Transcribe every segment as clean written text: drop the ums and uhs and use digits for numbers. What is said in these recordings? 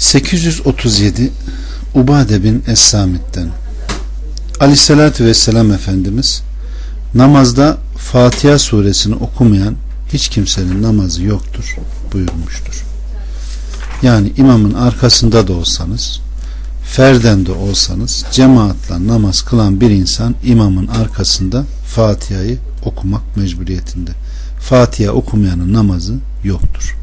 837 Ubade bin Es-Samit'ten Aleyhisselatü Vesselam Efendimiz namazda Fatiha suresini okumayan hiç kimsenin namazı yoktur buyurmuştur. Yani imamın arkasında da olsanız, ferden de olsanız, cemaatle namaz kılan bir insan imamın arkasında Fatiha'yı okumak mecburiyetinde. Fatiha okumayanın namazı yoktur.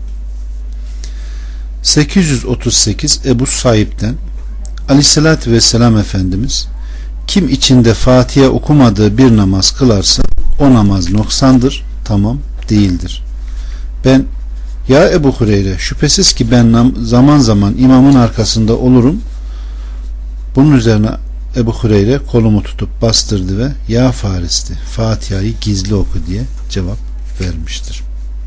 838 Ebu Saib'den Aleyhisselatü Vesselam Efendimiz kim içinde Fatiha okumadığı bir namaz kılarsa o namaz noksandır, tamam değildir. Ben ya Ebu Hureyre şüphesiz ki ben zaman zaman imamın arkasında olurum. Bunun üzerine Ebu Hureyre kolumu tutup bastırdı ve ya Faris'ti Fatiha'yı gizli oku diye cevap vermiştir.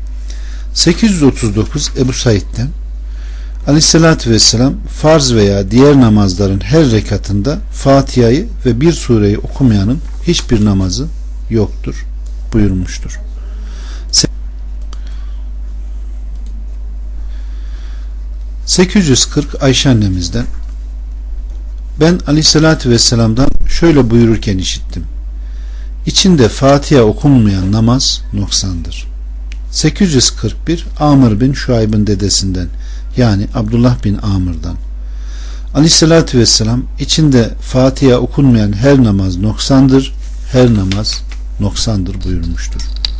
839 Ebu Said'den Aleyhisselatü Vesselam farz veya diğer namazların her rekatında Fatiha'yı ve bir sureyi okumayanın hiçbir namazı yoktur buyurmuştur. 840 Ayşe annemizden ben Aleyhisselatü Vesselam'dan şöyle buyururken işittim. İçinde Fatiha okunmayan namaz noksandır. 841 Amr bin Şuayb'ın dedesinden yani Abdullah bin Amr'dan Aleyhisselatü Vesselam içinde Fatiha okunmayan her namaz noksandır, her namaz noksandır buyurmuştur.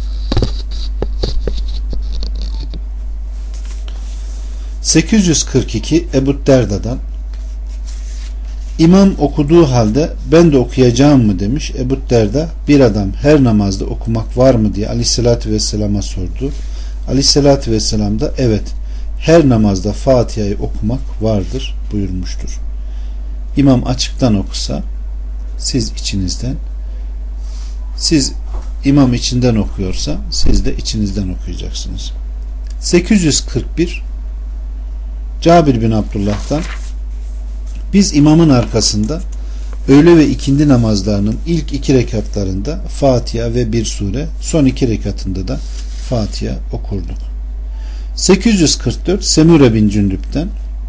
842 Ebu Derda'dan İmam okuduğu halde ben de okuyacağım mı demiş. Ebu Derda bir adam her namazda okumak var mı diye Aleyhisselatü Vesselam'a sordu. Aleyhisselatü Vesselam da evet her namazda Fatiha'yı okumak vardır buyurmuştur. İmam açıktan okusa siz içinizden, siz imam içinden okuyorsa siz de içinizden okuyacaksınız. 841 Cabir bin Abdullah'tan biz imamın arkasında öğle ve ikindi namazlarının ilk 2 rekatlarında Fatiha ve bir sure, son 2 rekatında da Fatiha okurduk. 844 Semure bin Cündüp'ten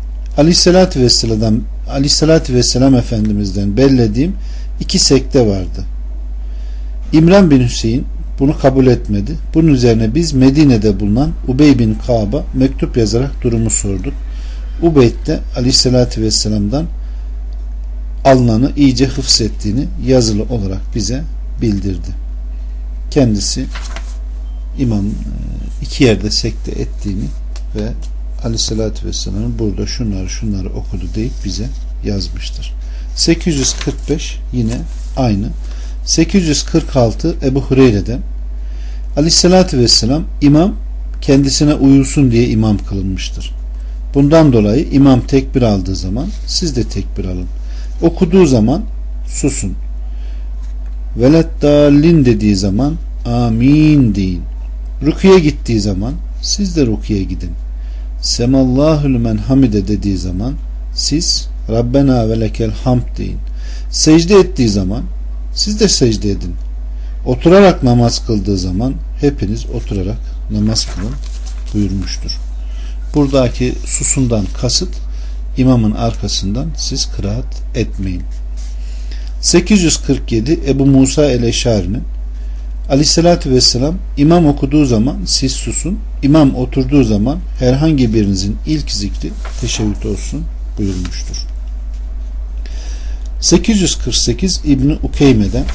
Aleyhisselatü Vesselam Efendimiz'den bellediğim 2 sekte vardı. İmran bin Hüseyin bunu kabul etmedi. Bunun üzerine biz Medine'de bulunan Ubey bin Ka'b'a mektup yazarak durumu sorduk. Ubeyd de Aleyhisselatü Vesselam'dan alınanı iyice hıfzettiğini yazılı olarak bize bildirdi. Kendisi imam 2 yerde sekte ettiğini ve Aleyhisselatü Vesselam'ın burada şunları okudu deyip bize yazmıştır. 845 yine aynı. 846 Ebu Hureyre'den Aleyhisselatü Vesselam imam kendisine uyulsun diye imam kılınmıştır. Bundan dolayı imam tekbir aldığı zaman siz de tekbir alın. Okuduğu zaman susun. Veleddallin dediği zaman amin deyin. Rukuya gittiği zaman siz de rukuya gidin. Semallahü lümen hamide dediği zaman siz Rabbena ve lekel hamd deyin. Secde ettiği zaman siz de secde edin. Oturarak namaz kıldığı zaman hepiniz oturarak namaz kılın buyurmuştur. Buradaki susundan kasıt imamın arkasından siz kıraat etmeyin. 847 Ebu Musa el-Eşari'nin Aleyhisselatü Vesselam imam okuduğu zaman siz susun, imam oturduğu zaman herhangi birinizin ilk zikri teşehhüd olsun buyurmuştur. 848 İbni Ukeyme'den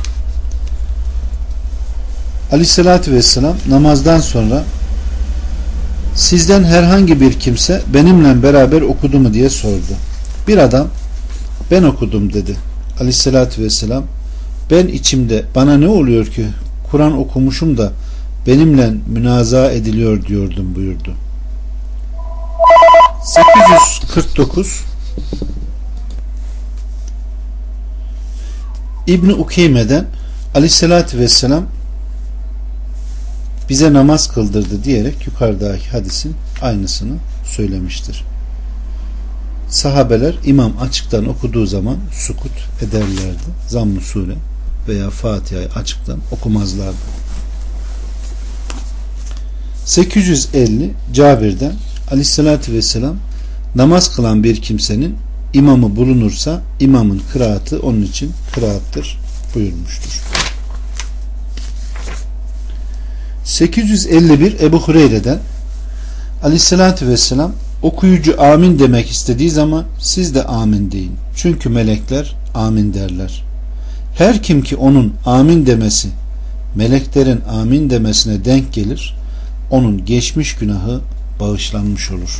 Aleyhisselatü Vesselam namazdan sonra sizden herhangi bir kimse benimle beraber okudu mu diye sordu. Bir adam ben okudum dedi. Aleyhissalatü vesselam ben içimde bana ne oluyor ki Kur'an okumuşum da benimle münazaa ediliyor diyordum buyurdu. 849 İbni Ukeyme'den Aleyhissalatü vesselam bize namaz kıldırdı diyerek yukarıdaki hadisin aynısını söylemiştir. Sahabeler imam açıktan okuduğu zaman sukut ederlerdi. Zamm-ı Sure veya Fatiha'yı açıktan okumazlardı. 850 Cabir'den Aleyhissalatü vesselam Namaz kılan bir kimsenin imamı bulunursa imamın kıraatı onun için kıraattır buyurmuştur. 851 Ebu Hureyre'den Aleyhisselatü Vesselam okuyucu amin demek istediği zaman siz de amin deyin. Çünkü melekler amin derler. Her kim ki onun amin demesi meleklerin amin demesine denk gelir, onun geçmiş günahı bağışlanmış olur.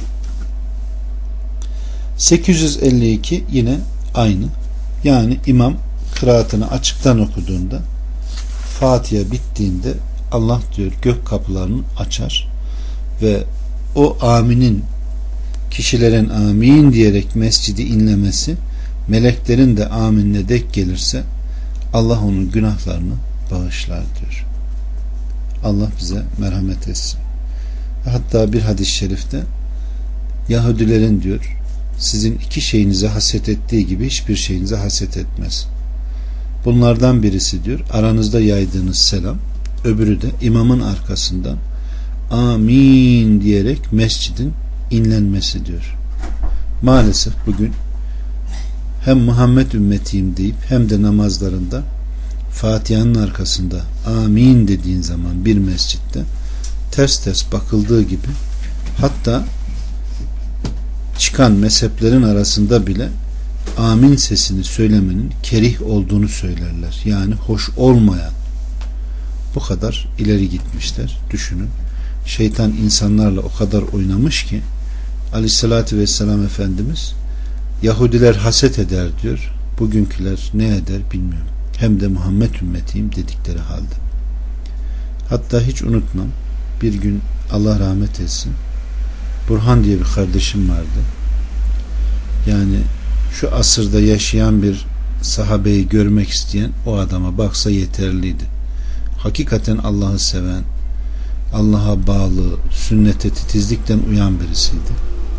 852 yine aynı. Yani imam kıraatını açıktan okuduğunda, Fatiha bittiğinde Allah diyor gök kapılarını açar ve o aminin, kişilerin amin diyerek mescidi inlemesi, meleklerin de aminle denk gelirse Allah onun günahlarını bağışlar diyor. Allah bize merhamet etsin. Hatta bir hadis-i şerifte Yahudilerin diyor sizin iki şeyinize haset ettiği gibi hiçbir şeyinize haset etmez. Bunlardan birisi diyor aranızda yaydığınız selam, öbürü de imamın arkasından amin diyerek mescidin inlenmesi diyor. Maalesef bugün hem Muhammed ümmetiyim deyip hem de namazlarında Fatiha'nın arkasında amin dediğin zaman bir mescitte ters ters bakıldığı gibi, hatta çıkan mezheplerin arasında bile amin sesini söylemenin kerih olduğunu söylerler. Yani hoş olmayan, bu kadar ileri gitmişler. Düşünün. Şeytan insanlarla o kadar oynamış ki Aleyhissalatü Vesselam Efendimiz Yahudiler haset eder diyor. Bugünküler ne eder bilmiyorum. Hem de Muhammed ümmetiyim dedikleri halde. Hatta hiç unutmam. Bir gün Allah rahmet etsin, Burhan diye bir kardeşim vardı. Yani şu asırda yaşayan bir sahabeyi görmek isteyen o adama baksa yeterliydi. Hakikaten Allah'ı seven, Allah'a bağlı, sünnete titizlikten uyan birisiydi.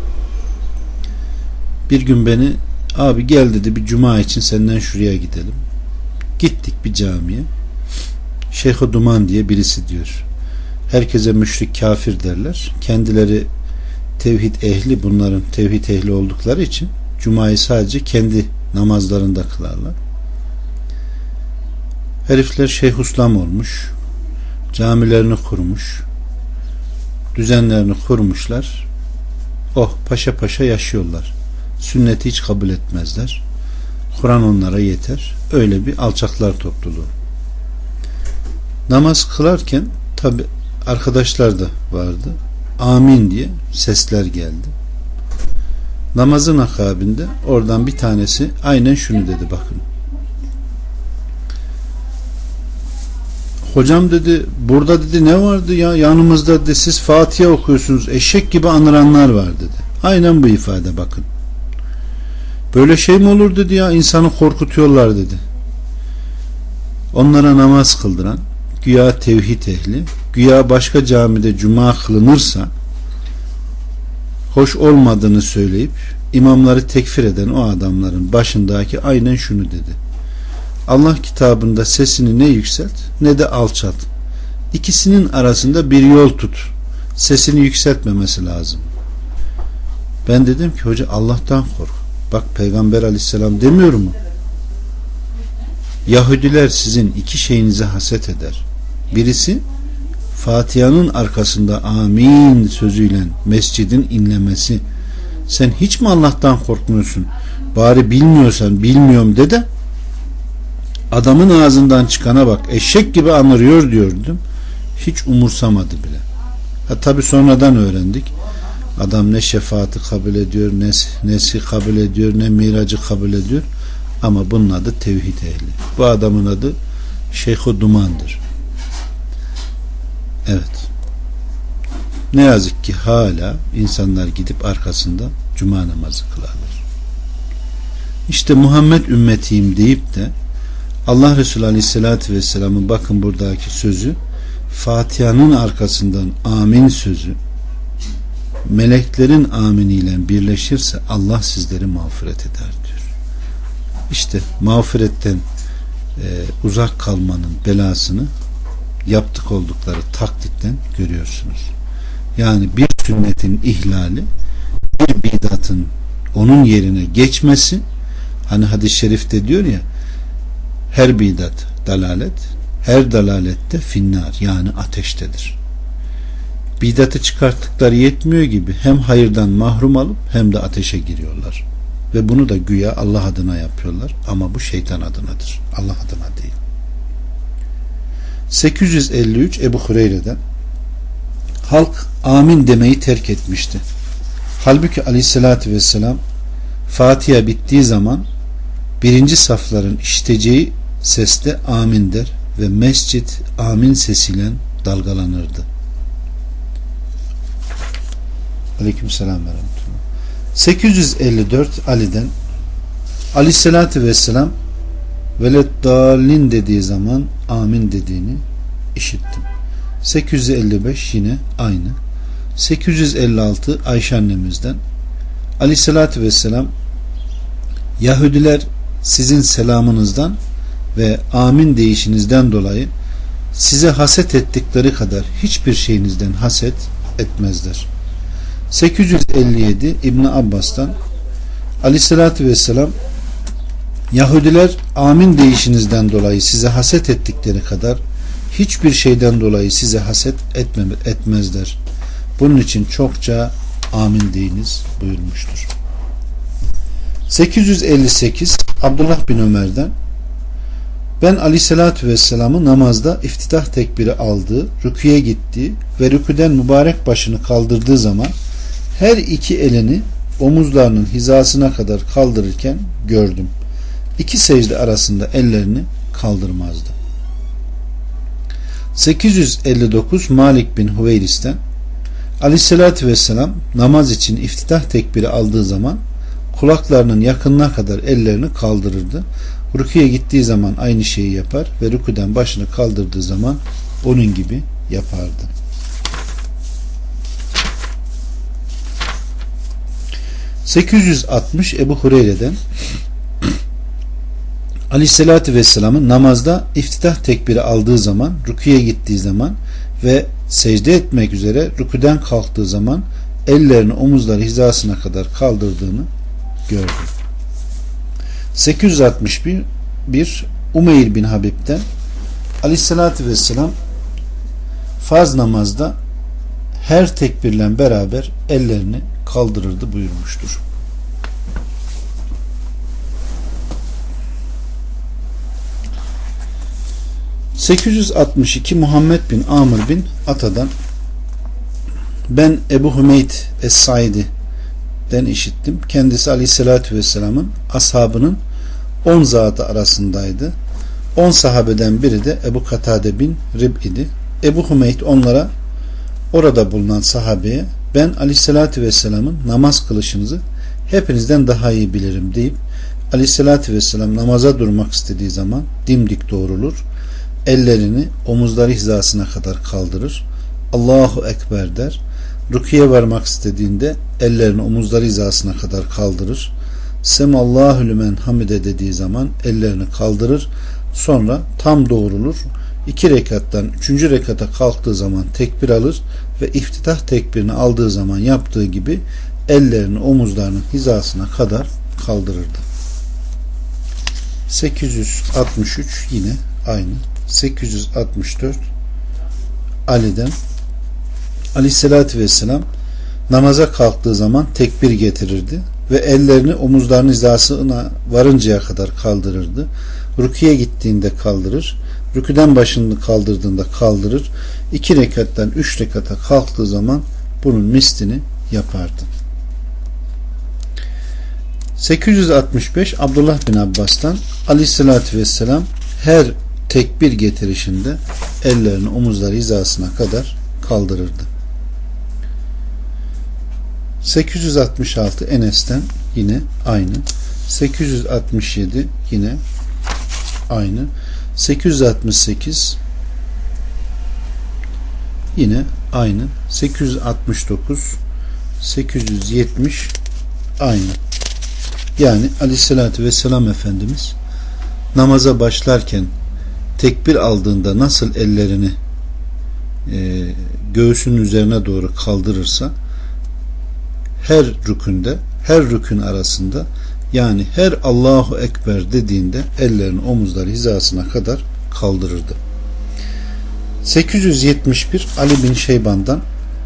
Bir gün beni, abi gel dedi, bir cuma için senden şuraya gidelim. Gittik bir camiye. Şeyh Duman diye birisi diyor. Herkese müşrik, kafir derler. Kendileri tevhid ehli, bunların tevhid ehli oldukları için cumayı sadece kendi namazlarında kılarlar. Herifler Şeyhülislam olmuş, camilerini kurmuş, düzenlerini kurmuşlar. Oh, paşa paşa yaşıyorlar. Sünneti hiç kabul etmezler. Kur'an onlara yeter. Öyle bir alçaklar topluluğu. Namaz kılarken tabi arkadaşlar da vardı. Amin diye sesler geldi. Namazın akabinde oradan bir tanesi aynen şunu dedi, bakın. Hocam dedi, burada dedi ne vardı ya, yanımızda dedi siz Fatiha okuyorsunuz, eşek gibi anıranlar var dedi. Aynen bu ifade, bakın. Böyle şey mi olur dedi ya, insanı korkutuyorlar dedi. Onlara namaz kıldıran, güya tevhid ehli, güya başka camide cuma kılınırsa hoş olmadığını söyleyip imamları tekfir eden o adamların başındaki aynen şunu dedi. Allah kitabında sesini ne yükselt ne de alçalt. İkisinin arasında bir yol tut. Sesini yükseltmemesi lazım. Ben dedim ki hoca Allah'tan kork. Bak Peygamber Aleyhisselam demiyor mu? Yahudiler sizin iki şeyinize haset eder. Birisi Fatiha'nın arkasında amin sözüyle mescidin inlemesi. Sen hiç mi Allah'tan korkmuyorsun? Bari bilmiyorsan bilmiyorum de de adamın ağzından çıkana bak, eşek gibi anırıyor diyordum. Hiç umursamadı bile. Tabi sonradan öğrendik. Adam ne şefaati kabul ediyor, ne neshi kabul ediyor, ne miracı kabul ediyor. Ama bunun adı tevhid ehli. Bu adamın adı Şeyh Duman'dır. Evet. Ne yazık ki hala insanlar gidip arkasında cuma namazı kılarlar. İşte Muhammed ümmetiyim deyip de Allah Resulü Aleyhisselatü Vesselam'ın bakın buradaki sözü, Fatiha'nın arkasından amin sözü meleklerin aminiyle birleşirse Allah sizleri mağfiret eder diyor. İşte mağfiretten uzak kalmanın belasını yaptık oldukları taklitten görüyorsunuz. Yani bir sünnetin ihlali, bir bidat bidatın onun yerine geçmesi, hani hadis-i şerifte diyor ya, her bidat dalalet, her dalalette finnar, yani ateştedir. Bidatı çıkarttıkları yetmiyor gibi hem hayırdan mahrum alıp hem de ateşe giriyorlar. Ve bunu da güya Allah adına yapıyorlar ama bu şeytan adınadır, Allah adına değil. 853 Ebu Hureyre'den, halk amin demeyi terk etmişti. Halbuki aleyhissalatü vesselam Fatiha bittiği zaman birinci safların işiteceği sesle amin der ve mescit amin sesiyle dalgalanırdı. Aleykümselam ve rahmetullah. 854 Ali'den, aleyhissalatü vesselam veleddallin dediği zaman amin dediğini işittim. 855 yine aynı. 856 Ayşe annemizden, aleyhissalatü vesselam Yahudiler sizin selamınızdan ve amin deyişinizden dolayı size haset ettikleri kadar hiçbir şeyinizden haset etmezler. 857 İbn Abbas'tan, aleyhissalatü vesselam Yahudiler amin deyişinizden dolayı size haset ettikleri kadar hiçbir şeyden dolayı size haset etmezler. Bunun için çokça amin deyiniz buyurmuştur. 858 Abdullah bin Ömer'den, ben aleyhissalatü vesselam'ı namazda iftitah tekbiri aldığı, rüküye gittiği ve rüküden mübarek başını kaldırdığı zaman her iki elini omuzlarının hizasına kadar kaldırırken gördüm. İki secde arasında ellerini kaldırmazdı. 859 Malik bin Hüveyris'ten, aleyhissalatü vesselam namaz için iftitah tekbiri aldığı zaman kulaklarının yakınına kadar ellerini kaldırırdı. Rüküye gittiği zaman aynı şeyi yapar ve rüküden başını kaldırdığı zaman onun gibi yapardı. 860 Ebu Hureyre'den, aleyhissalatü vesselamın namazda iftitah tekbiri aldığı zaman, rüküye gittiği zaman ve secde etmek üzere rüküden kalktığı zaman ellerini omuzları hizasına kadar kaldırdığını gördüm. 861 Umeyr bin Habib'den, aleyhissalatü vesselam farz namazda her tekbirle beraber ellerini kaldırırdı buyurmuştur. 862 Muhammed bin Amr bin Ata'dan, ben Ebu Hümeyd Es-Saidi'den işittim. Kendisi aleyhissalatü vesselamın ashabının 10 zatı arasındaydı. 10 sahabeden biri de Ebu Katade bin Rib idi. Ebu Hümeyd onlara, orada bulunan sahabeye, ben aleyhissalatü vesselamın namaz kılışınızı hepinizden daha iyi bilirim deyip, aleyhissalatü vesselam namaza durmak istediği zaman dimdik doğrulur, ellerini omuzları hizasına kadar kaldırır, Allahu Ekber der. Rüküye varmak istediğinde ellerini omuzları hizasına kadar kaldırır. Semallahu lümen hamide dediği zaman ellerini kaldırır. Sonra tam doğrulur. 2 rekattan 3. rekata kalktığı zaman tekbir alır ve iftitah tekbirini aldığı zaman yaptığı gibi ellerini omuzlarının hizasına kadar kaldırırdı. 863 yine aynı. 864 Ali'den, aleyhissalatü vesselam namaza kalktığı zaman tekbir getirirdi ve ellerini omuzlarının hizasına varıncaya kadar kaldırırdı. Rüküye gittiğinde kaldırır, rüküden başını kaldırdığında kaldırır, 2 rekattan 3 rekata kalktığı zaman bunun mislini yapardı. 865 Abdullah bin Abbas'tan, aleyhissalatü vesselam her tekbir getirişinde ellerini omuzları hizasına kadar kaldırırdı. 866 Enes'ten yine aynı. 867 yine aynı. 868 yine aynı. 869 870 aynı. Yani aleyhissalatü vesselam Efendimiz namaza başlarken tekbir aldığında nasıl ellerini göğsünün üzerine doğru kaldırırsa, her rükünde, her rükün arasında, yani her Allahu Ekber dediğinde ellerini omuzları hizasına kadar kaldırırdı. 871 Ali bin Şeyban'dan,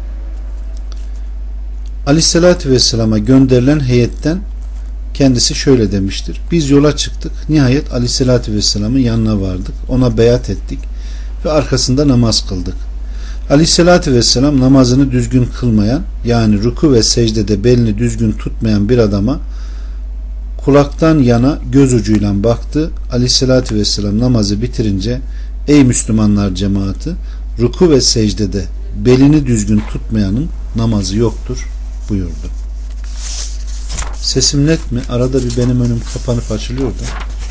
Aleyhisselatü Vesselam'a gönderilen heyetten kendisi şöyle demiştir: biz yola çıktık, nihayet Aleyhisselatü Vesselam'ın yanına vardık, ona beyat ettik ve arkasında namaz kıldık. Aleyhisselatü Vesselam namazını düzgün kılmayan, yani ruku ve secdede belini düzgün tutmayan bir adama kulaktan yana göz ucuyla baktı. Aleyhisselatü Vesselam namazı bitirince, ey Müslümanlar cemaati, ruku ve secdede belini düzgün tutmayanın namazı yoktur buyurdu. Sesim net mi? Arada bir benim önüm kapanıp açılıyor da.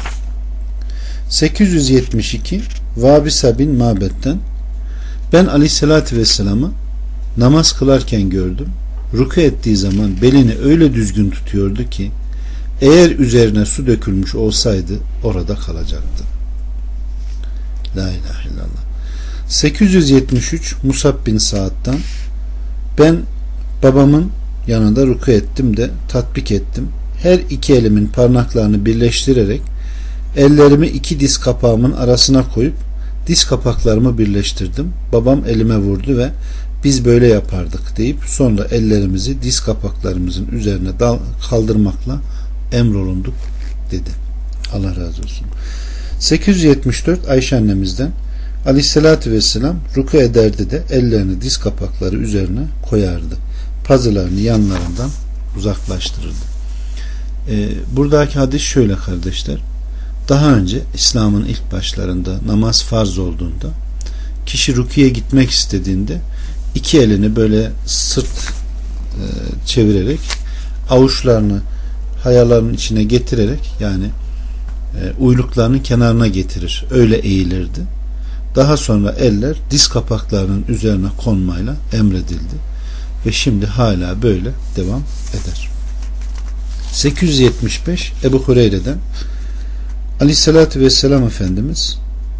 872 Vabisa bin Mabed'den, ben Aleyhisselatü Vesselam'ı namaz kılarken gördüm. Ruku ettiği zaman belini öyle düzgün tutuyordu ki eğer üzerine su dökülmüş olsaydı orada kalacaktı. La ilahe illallah. 873 Musab bin Saad'dan, ben babamın yanında ruku ettim de tatbik ettim. Her iki elimin parmaklarını birleştirerek ellerimi iki diz kapağımın arasına koyup diz kapaklarımı birleştirdim. Babam elime vurdu ve biz böyle yapardık deyip sonra ellerimizi diz kapaklarımızın üzerine kaldırmakla emrolunduk dedi. Allah razı olsun. 874 Ayşe annemizden, Aleyhisselatü Vesselam ruku ederdi de ellerini diz kapakları üzerine koyardı. Pazılarını yanlarından uzaklaştırırdı. Buradaki hadis şöyle kardeşler. Daha önce İslam'ın ilk başlarında namaz farz olduğunda kişi rukuya gitmek istediğinde iki elini böyle sırt çevirerek avuçlarını hayaların içine getirerek, yani uyluklarının kenarına getirir. Öyle eğilirdi. Daha sonra eller diz kapaklarının üzerine konmayla emredildi. Ve şimdi hala böyle devam eder. 875 Ebu Hureyre'den, Aleyhisselatü Vesselam Efendimiz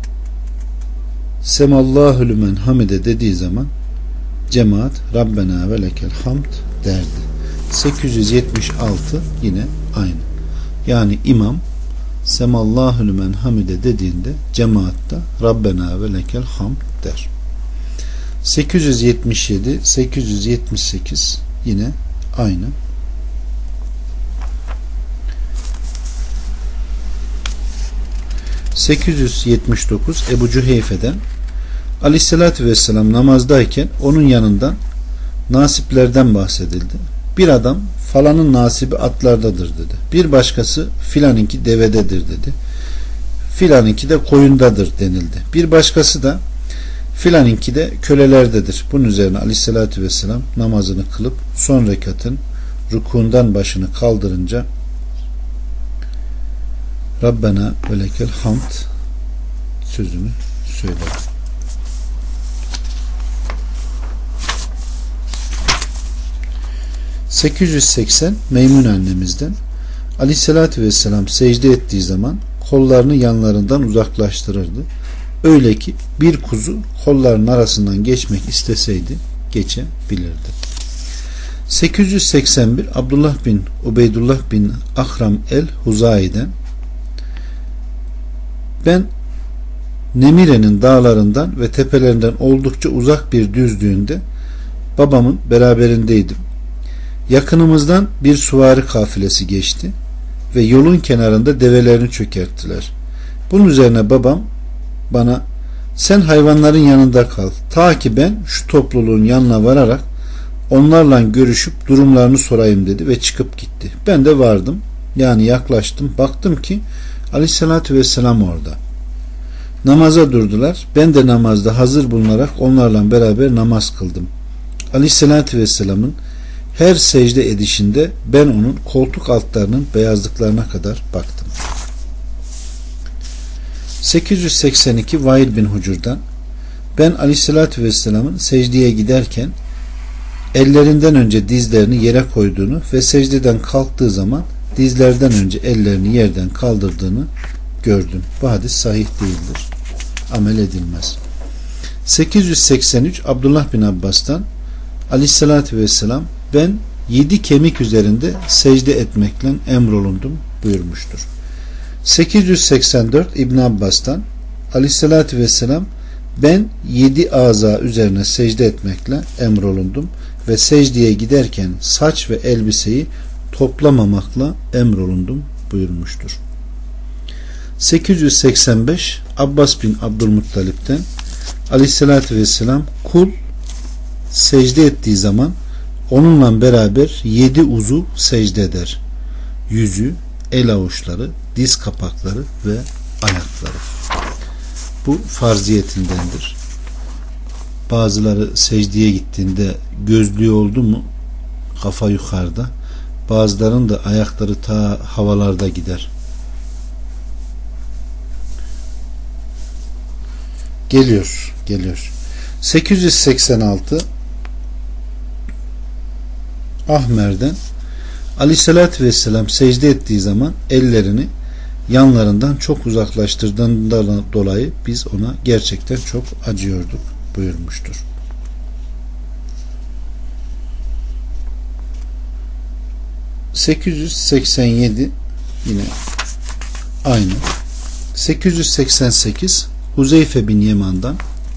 Semallahu lümen hamide dediği zaman cemaat Rabbena ve lekel hamd derdi. 876 yine aynı. Yani imam Semallahu lümen hamide dediğinde cemaatta Rabbena ve lekel hamd der. 877 878 yine aynı. 879 Ebu Cüheyfe'den, Aleyhisselatü Vesselam namazdayken onun yanından nasiplerden bahsedildi. Bir adam falanın nasibi atlardadır dedi. Bir başkası filanınki devededir dedi. Filanınki de koyundadır denildi. Bir başkası da filanınki de kölelerdedir. Bunun üzerine Aleyhisselatü Vesselam namazını kılıp son rekatın rukundan başını kaldırınca Rabbena ve lekel hamd sözünü söyledi. ...880 Meymun annemizden, Aleyhisselatü Vesselam secde ettiği zaman kollarını yanlarından uzaklaştırırdı. Öyle ki bir kuzu kollarının arasından geçmek isteseydi geçebilirdi. 881 Abdullah bin Ubeydullah bin Ahram el-Huzai'den, ben Nemire'nin dağlarından ve tepelerinden oldukça uzak bir düzlüğünde babamın beraberindeydim. Yakınımızdan bir süvari kafilesi geçti ve yolun kenarında develerini çökerttiler. Bunun üzerine babam bana, sen hayvanların yanında kal ta ki ben şu topluluğun yanına vararak onlarla görüşüp durumlarını sorayım dedi ve çıkıp gitti. Ben de vardım, yani yaklaştım, baktım ki Aleyhisselatü Vesselam orada. Namaza durdular. Ben de namazda hazır bulunarak onlarla beraber namaz kıldım. Aleyhisselatü Vesselam'ın her secde edişinde ben onun koltuk altlarının beyazlıklarına kadar baktım. 882 Vail bin Hucur'dan, ben Aleyhisselatü Vesselam'ın secdeye giderken ellerinden önce dizlerini yere koyduğunu ve secdeden kalktığı zaman dizlerden önce ellerini yerden kaldırdığını gördüm. Bu hadis sahih değildir. Amel edilmez. 883 Abdullah bin Abbas'tan, Aleyhisselatü Vesselam ben 7 kemik üzerinde secde etmekle emrolundum buyurmuştur. 884 İbn Abbas'tan Aleyhisselatü Vesselam ben 7 aza üzerine secde etmekle emrolundum ve secdeye giderken saç ve elbiseyi toplamamakla emrolundum buyurmuştur. 885 Abbas bin Abdülmuttalip'ten Aleyhisselatü Vesselam kul secde ettiği zaman onunla beraber 7 uzuv secde eder. Yüzü, el avuçları, diz kapakları ve ayakları. Bu farziyetindendir. Bazıları secdeye gittiğinde gözlüğü oldu mu kafa yukarıda, bazılarının da ayakları ta havalarda gider. Geliyor. 886 Ahmer'den Aleyhisselatü Vesselam secde ettiği zaman ellerini yanlarından çok uzaklaştırdığından dolayı biz ona gerçekten çok acıyorduk buyurmuştur. ...887 yine aynı. 888 Huzeyfe bin Yeman'dan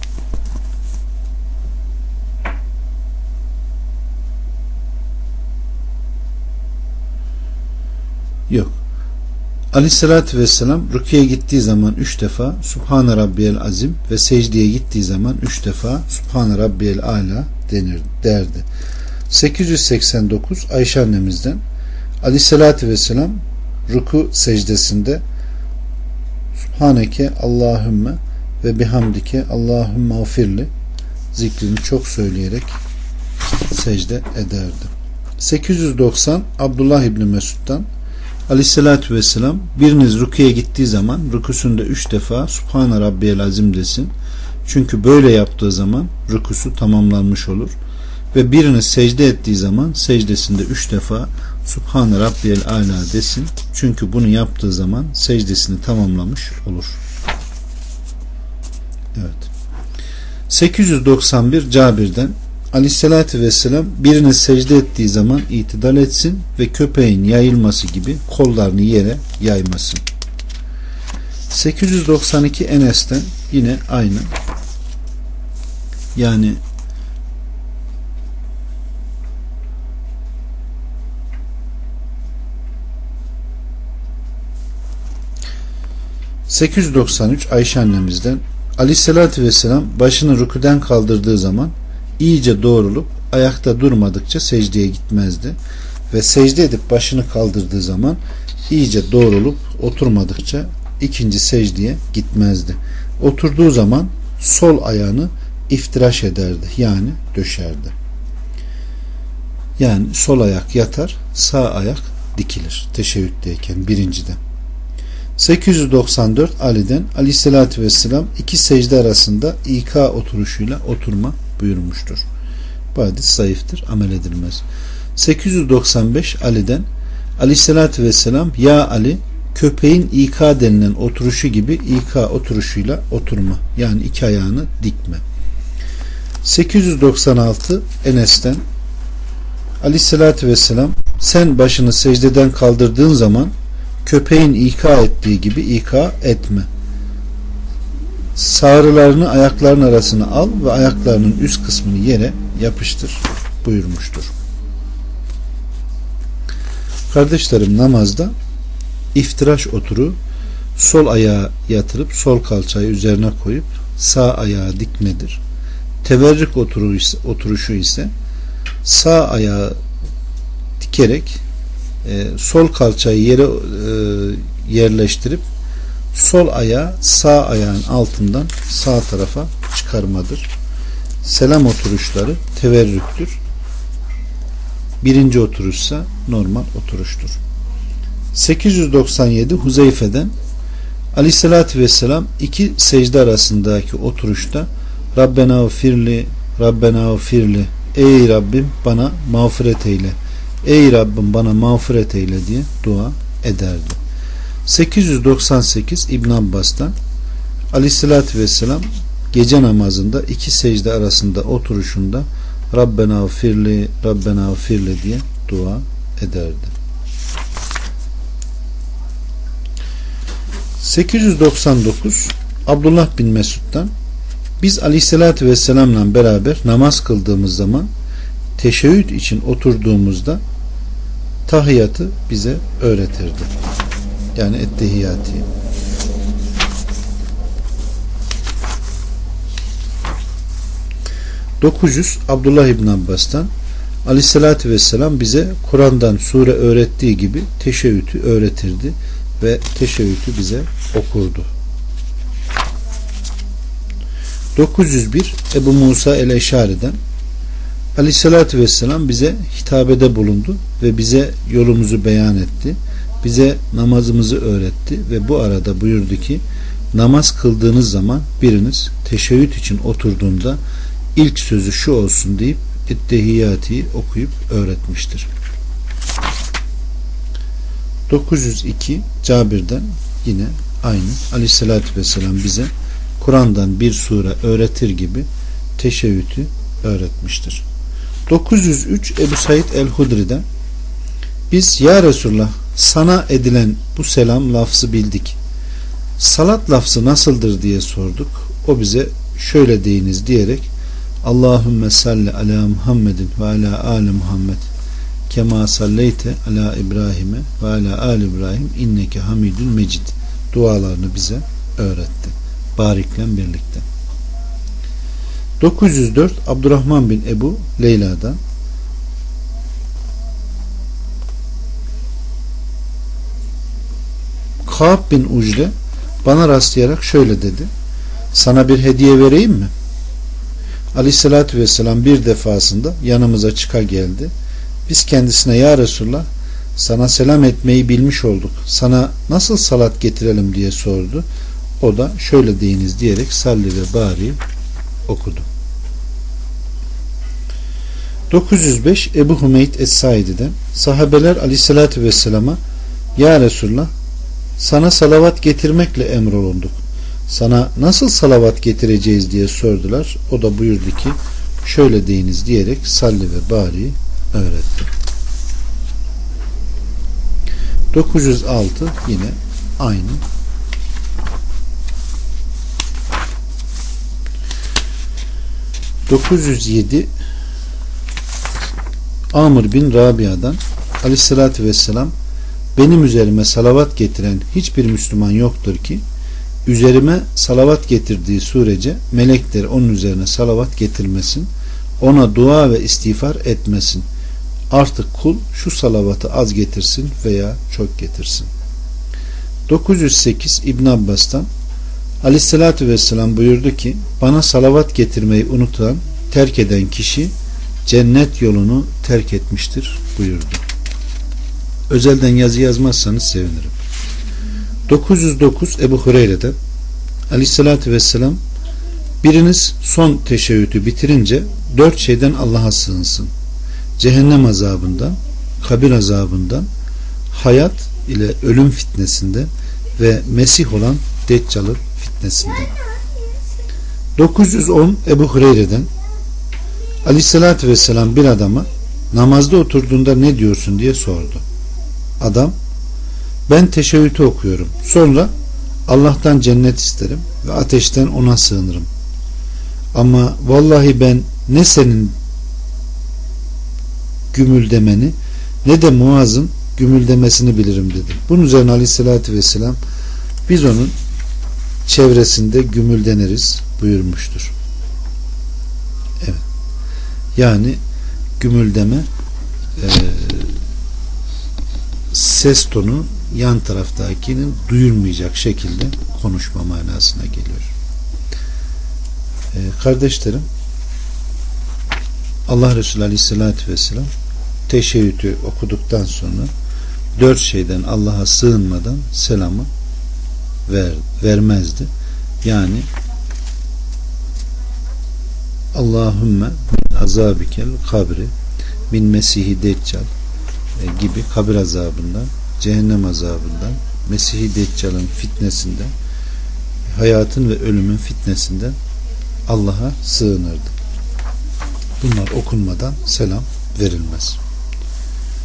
yok. Aleyhissalatü Vesselam rüküye gittiği zaman 3 defa Subhane Rabbiyel Azim ve secdeye gittiği zaman 3 defa Subhane Rabbiyel Ala derdi. 889 Ayşe annemizden Aleyhissalatü Vesselam rükû secdesinde Subhaneke Allahümme ve bihamdike Allahümme afirli zikrini çok söyleyerek secde ederdi. 890 Abdullah İbni Mesud'dan Aleyhissalatü Vesselam biriniz rüküye gittiği zaman rüküsünde 3 defa Subhane Rabbiyel Azim desin. Çünkü böyle yaptığı zaman rüküsü tamamlanmış olur. Ve biriniz secde ettiği zaman secdesinde 3 defa Subhane Rabbiyel Ala desin. Çünkü bunu yaptığı zaman secdesini tamamlamış olur. Evet. 891 Cabir'den Aleyhissalatü Vesselam biriniz secde ettiği zaman itidal etsin ve köpeğin yayılması gibi kollarını yere yaymasın. 892 Enes'ten yine aynı. Yani ...893 Ayşe annemizden Aleyhissalatü Vesselam başını rüküden kaldırdığı zaman iyice doğrulup ayakta durmadıkça secdeye gitmezdi ve secde edip başını kaldırdığı zaman iyice doğrulup oturmadıkça ikinci secdeye gitmezdi. Oturduğu zaman sol ayağını iftiraş ederdi, yani döşerdi. Yani sol ayak yatar, sağ ayak dikilir teşehhütteyken birincide. 894 Ali'den Aleyhisselatü Vesselam 2 secde arasında İka oturuşuyla oturma buyurmuştur. Bu hadis zayıftır, amel edilmez. 895 Ali'den Aleyhisselatü Vesselam ya Ali köpeğin İka denilen oturuşu gibi İka oturuşuyla oturma, yani 2 ayağını dikme. 896 Enes'ten Aleyhisselatü Vesselam sen başını secdeden kaldırdığın zaman köpeğin İka ettiği gibi İka etme. Sağrılarını ayakların arasına al ve ayaklarının üst kısmını yere yapıştır buyurmuştur. Kardeşlerim, namazda iftiraş oturu sol ayağı yatırıp sol kalçayı üzerine koyup sağ ayağı dikmedir. Teverrük oturuşu ise sağ ayağı dikerek sol kalçayı yere yerleştirip sol ayağı sağ ayağın altından sağ tarafa çıkarmadır. Selam oturuşları teverrüktür. Birinci oturuşsa normal oturuştur. 897 Huzeyfe'den Aleyhisselatü Vesselam 2 secde arasındaki oturuşta Rabbena firli, Rabbena firli, ey Rabbim bana mağfiret eyle, ey Rabbim bana mağfiret eyle diye dua ederdi. 898 İbn Abbas'tan Aleyhisselatü Vesselam gece namazında 2 secde arasında oturuşunda Rabbena firli, Rabbena firli diye dua ederdi. 899 Abdullah bin Mesud'dan, biz Aleyhisselatü Vesselam'la beraber namaz kıldığımız zaman teşebbüt için oturduğumuzda tahiyyatı bize öğretirdi. Yani ettehiyatı. 900 Abdullah İbn Abbas'tan, Aleyhisselatü Vesselam bize Kur'an'dan sure öğrettiği gibi teşebbütü öğretirdi ve teşebbütü bize okurdu. 901 Ebu Musa el-Eşari'den, Aleyhisselatü Vesselam bize hitabede bulundu ve bize yolumuzu beyan etti. Bize namazımızı öğretti ve bu arada buyurdu ki, namaz kıldığınız zaman biriniz teşebbüt için oturduğunda ilk sözü şu olsun deyip ettehiyatiyi okuyup öğretmiştir. 902 Cabir'den yine aynı. Aleyhissalatü vesselam bize Kur'an'dan bir sure öğretir gibi teşebbütü öğretmiştir. 903 Ebu Said el-Hudri'den, biz ya Resulullah sana edilen bu selam lafzı bildik. Salat lafzı nasıldır diye sorduk. O bize şöyle deyiniz diyerek Allahümme salli ala Muhammedin ve ala ali Muhammed kema salleyte ala İbrahim'e ve ala ali İbrahim inneke hamidun mecid dualarını bize öğretti. Barik'le birlikte. 904 Abdurrahman bin Ebu Leyla'dan, Kâb bin Ucre bana rastlayarak şöyle dedi: sana bir hediye vereyim mi? Aleyhissalatü vesselam bir defasında yanımıza çıka geldi. Biz kendisine ya Resulullah sana selam etmeyi bilmiş olduk. Sana nasıl salat getirelim diye sordu. O da şöyle deyiniz diyerek salli ve bari okudu. 905 Ebu Hümeyd Es-Saidi'den, sahabeler Aleyhissalatü vesselama ya Resulullah sana salavat getirmekle emrolunduk. Sana nasıl salavat getireceğiz diye sordular. O da buyurdu ki şöyle deyiniz diyerek salli ve bari öğretti. 906 yine aynı. 907 Amr bin Rabia'dan, Aleyhissalatü vesselam benim üzerime salavat getiren hiçbir Müslüman yoktur ki üzerime salavat getirdiği sürece melekler onun üzerine salavat getirmesin, ona dua ve istiğfar etmesin. Artık kul şu salavatı az getirsin veya çok getirsin. 908 İbn Abbas'tan, Aleyhissalatü vesselam buyurdu ki bana salavat getirmeyi unutan, terk eden kişi cennet yolunu terk etmiştir buyurdu. Özelden yazı yazmazsanız sevinirim. 909 Ebu Hureyre'den, Aleyhissalatü vesselam biriniz son teşebbütü bitirince 4 şeyden Allah'a sığınsın: cehennem azabından, kabir azabından, hayat ile ölüm fitnesinden ve Mesih olan Deccal'ın fitnesinden. 910 Ebu Hureyre'den, Aleyhissalatü vesselam bir adama namazda oturduğunda ne diyorsun diye sordu. Adam, ben teşebbütü okuyorum. Sonra Allah'tan cennet isterim ve ateşten ona sığınırım. Ama vallahi ben ne senin gümüldemeni ne de Muaz'ın gümüldemesini bilirim dedi. Bunun üzerine Aleyhissalatü vesselam biz onun çevresinde gümüldeneriz buyurmuştur. Evet. Yani gümüldeme ses tonu yan taraftakinin duyulmayacak şekilde konuşma manasına geliyor. Kardeşlerim, Allah Resulü Aleyhisselatü Vesselam teşebbütü okuduktan sonra 4 şeyden Allah'a sığınmadan selamı vermezdi. Yani Allahümme min azabikel kabri min mesihi deccal gibi kabir azabından, cehennem azabından, Mesih-i Deccal'ın fitnesinden, hayatın ve ölümün fitnesinden Allah'a sığınırdı. Bunlar okunmadan selam verilmez.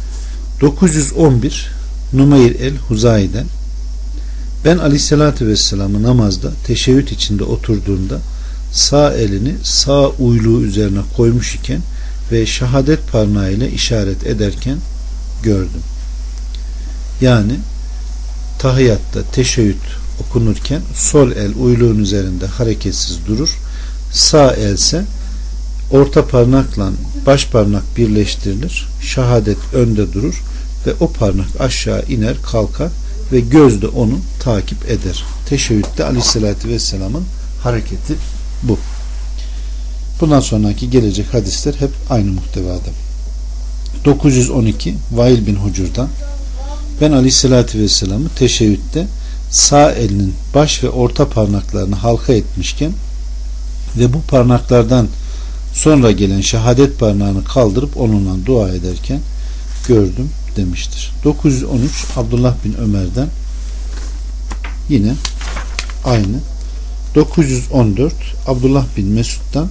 911 Numayr el-Huzayi'den: ben Aleyhisselatü Vesselam'ı namazda teşehhüt içinde oturduğunda sağ elini sağ uyluğu üzerine koymuş iken ve şehadet parmağı ile işaret ederken gördüm. Yani tahiyyatta teşehhüt okunurken sol el uyluğun üzerinde hareketsiz durur. Sağ else orta parmakla baş parmak birleştirilir. Şehadet önde durur ve o parmak aşağı iner, kalkar ve göz de onu takip eder. Teşehhütte Aleyhisselatü Vesselam'ın hareketi bu. Bundan sonraki gelecek hadisler hep aynı muhtevada. 912 Vail bin Hucur'dan: ben Aleyhisselatü Vesselam'ı teşehhütte sağ elinin baş ve orta parmaklarını halka etmişken ve bu parmaklardan sonra gelen şehadet parmağını kaldırıp onunla dua ederken gördüm demiştir. 913 Abdullah bin Ömer'den yine aynı. 914 Abdullah bin Mesud'dan: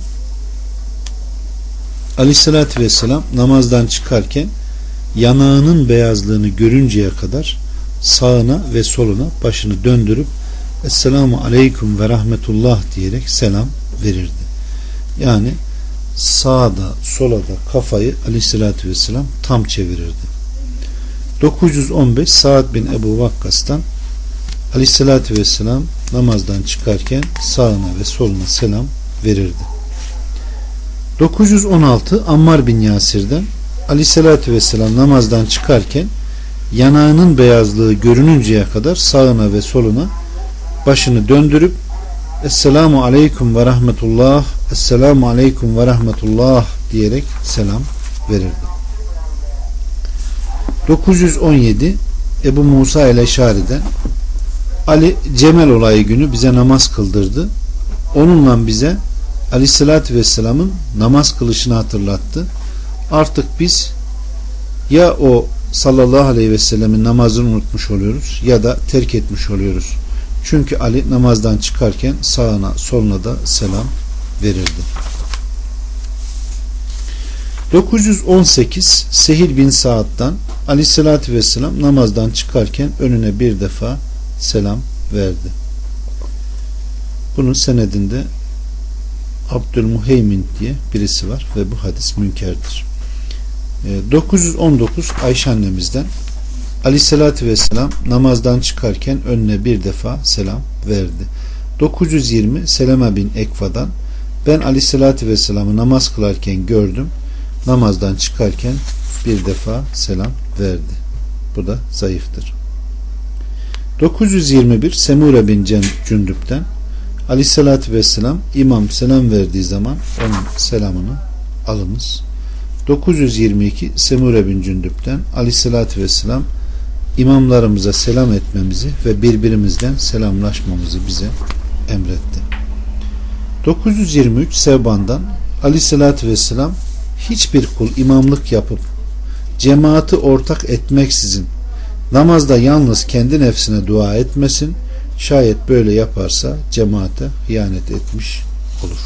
Aleyhissalatü Vesselam namazdan çıkarken yanağının beyazlığını görünceye kadar sağına ve soluna başını döndürüp Esselamu Aleyküm ve Rahmetullah diyerek selam verirdi. Yani sağda sola da kafayı Aleyhissalatü Vesselam tam çevirirdi. 915 Sa'd bin Ebu Vakkas'tan: Aleyhissalatü Vesselam namazdan çıkarken sağına ve soluna selam verirdi. 916 Ammar bin Yasir'den: Aleyhissalatü Vesselam namazdan çıkarken yanağının beyazlığı görününceye kadar sağına ve soluna başını döndürüp Esselamu Aleyküm ve Rahmetullah, Esselamu Aleyküm ve Rahmetullah diyerek selam verirdi. 917 Ebu Musa el-Eşari'den: Ali Cemel olayı günü bize namaz kıldırdı. Onunla bize Aleyhissalatü Vesselam'ın namaz kılışını hatırlattı. Artık biz ya o sallallahu aleyhi ve sellemin namazını unutmuş oluyoruz ya da terk etmiş oluyoruz. Çünkü Ali namazdan çıkarken sağına soluna da selam verirdi. 918 Sehil bin Sa'd'dan: Aleyhissalatü Vesselam namazdan çıkarken önüne bir defa selam verdi. Bunun senedinde Abdülmuheymin diye birisi var ve bu hadis münkerdir. 919 Ayşe annemizden: Aleyhissalatü Vesselam namazdan çıkarken önüne bir defa selam verdi. 920 Seleme bin Ekva'dan: ben Aleyhissalatü Vesselam'ı namaz kılarken gördüm. Namazdan çıkarken bir defa selam verdi. Bu da zayıftır. 921 Semure bin Cündüp'ten: Aleyhissalatü Vesselam imam selam verdiği zaman onun selamını alınız. 922 Semure bin Cündüp'ten: Aleyhissalatü Vesselam imamlarımıza selam etmemizi ve birbirimizden selamlaşmamızı bize emretti. 923 Sevban'dan: Aleyhissalatü Vesselam hiçbir kul imamlık yapıp cemaati ortak etmeksizin namazda yalnız kendi nefsine dua etmesin. Şayet böyle yaparsa cemaate hıyanet etmiş olur.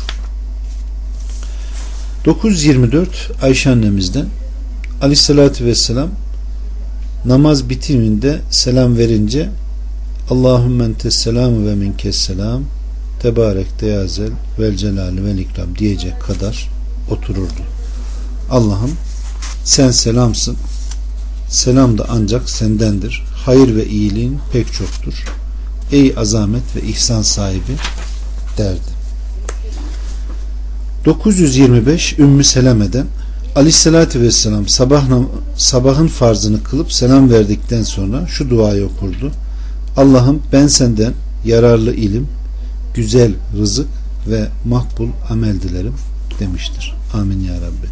924 Ayşe annemizden: Aleyhissalatü Vesselam namaz bitiminde selam verince Allahümme entesselamu ve minkesselam tebarek teyazel vel celali vel ikram diyecek kadar otururdu. Allah'ım sen selamsın, selam da ancak sendendir, hayır ve iyiliğin pek çoktur, ey azamet ve ihsan sahibi derdi. 925 Ümmü Seleme'den: Aleyhissalatü Vesselam sabahın farzını kılıp selam verdikten sonra şu duayı okurdu: Allah'ım ben senden yararlı ilim, güzel rızık ve makbul amel dilerim demiştir. Amin ya Rabbi.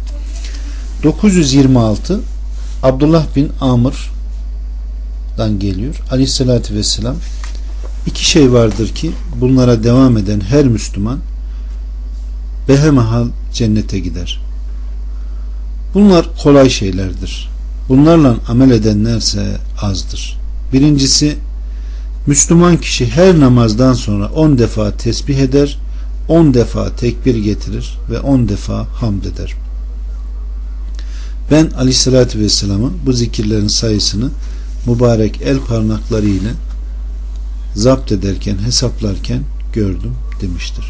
926 Abdullah bin Amr'dan geliyor. Aleyhissalatü Vesselam: İki şey vardır ki bunlara devam eden her Müslüman behemahal cennete gider. Bunlar kolay şeylerdir. Bunlarla amel edenlerse azdır. Birincisi, Müslüman kişi her namazdan sonra 10 defa tesbih eder, 10 defa tekbir getirir ve 10 defa hamd eder. Ben Aleyhisselatü Vesselam'ı bu zikirlerin sayısını mübarek el parmakları ile zapt ederken, hesaplarken gördüm demiştir.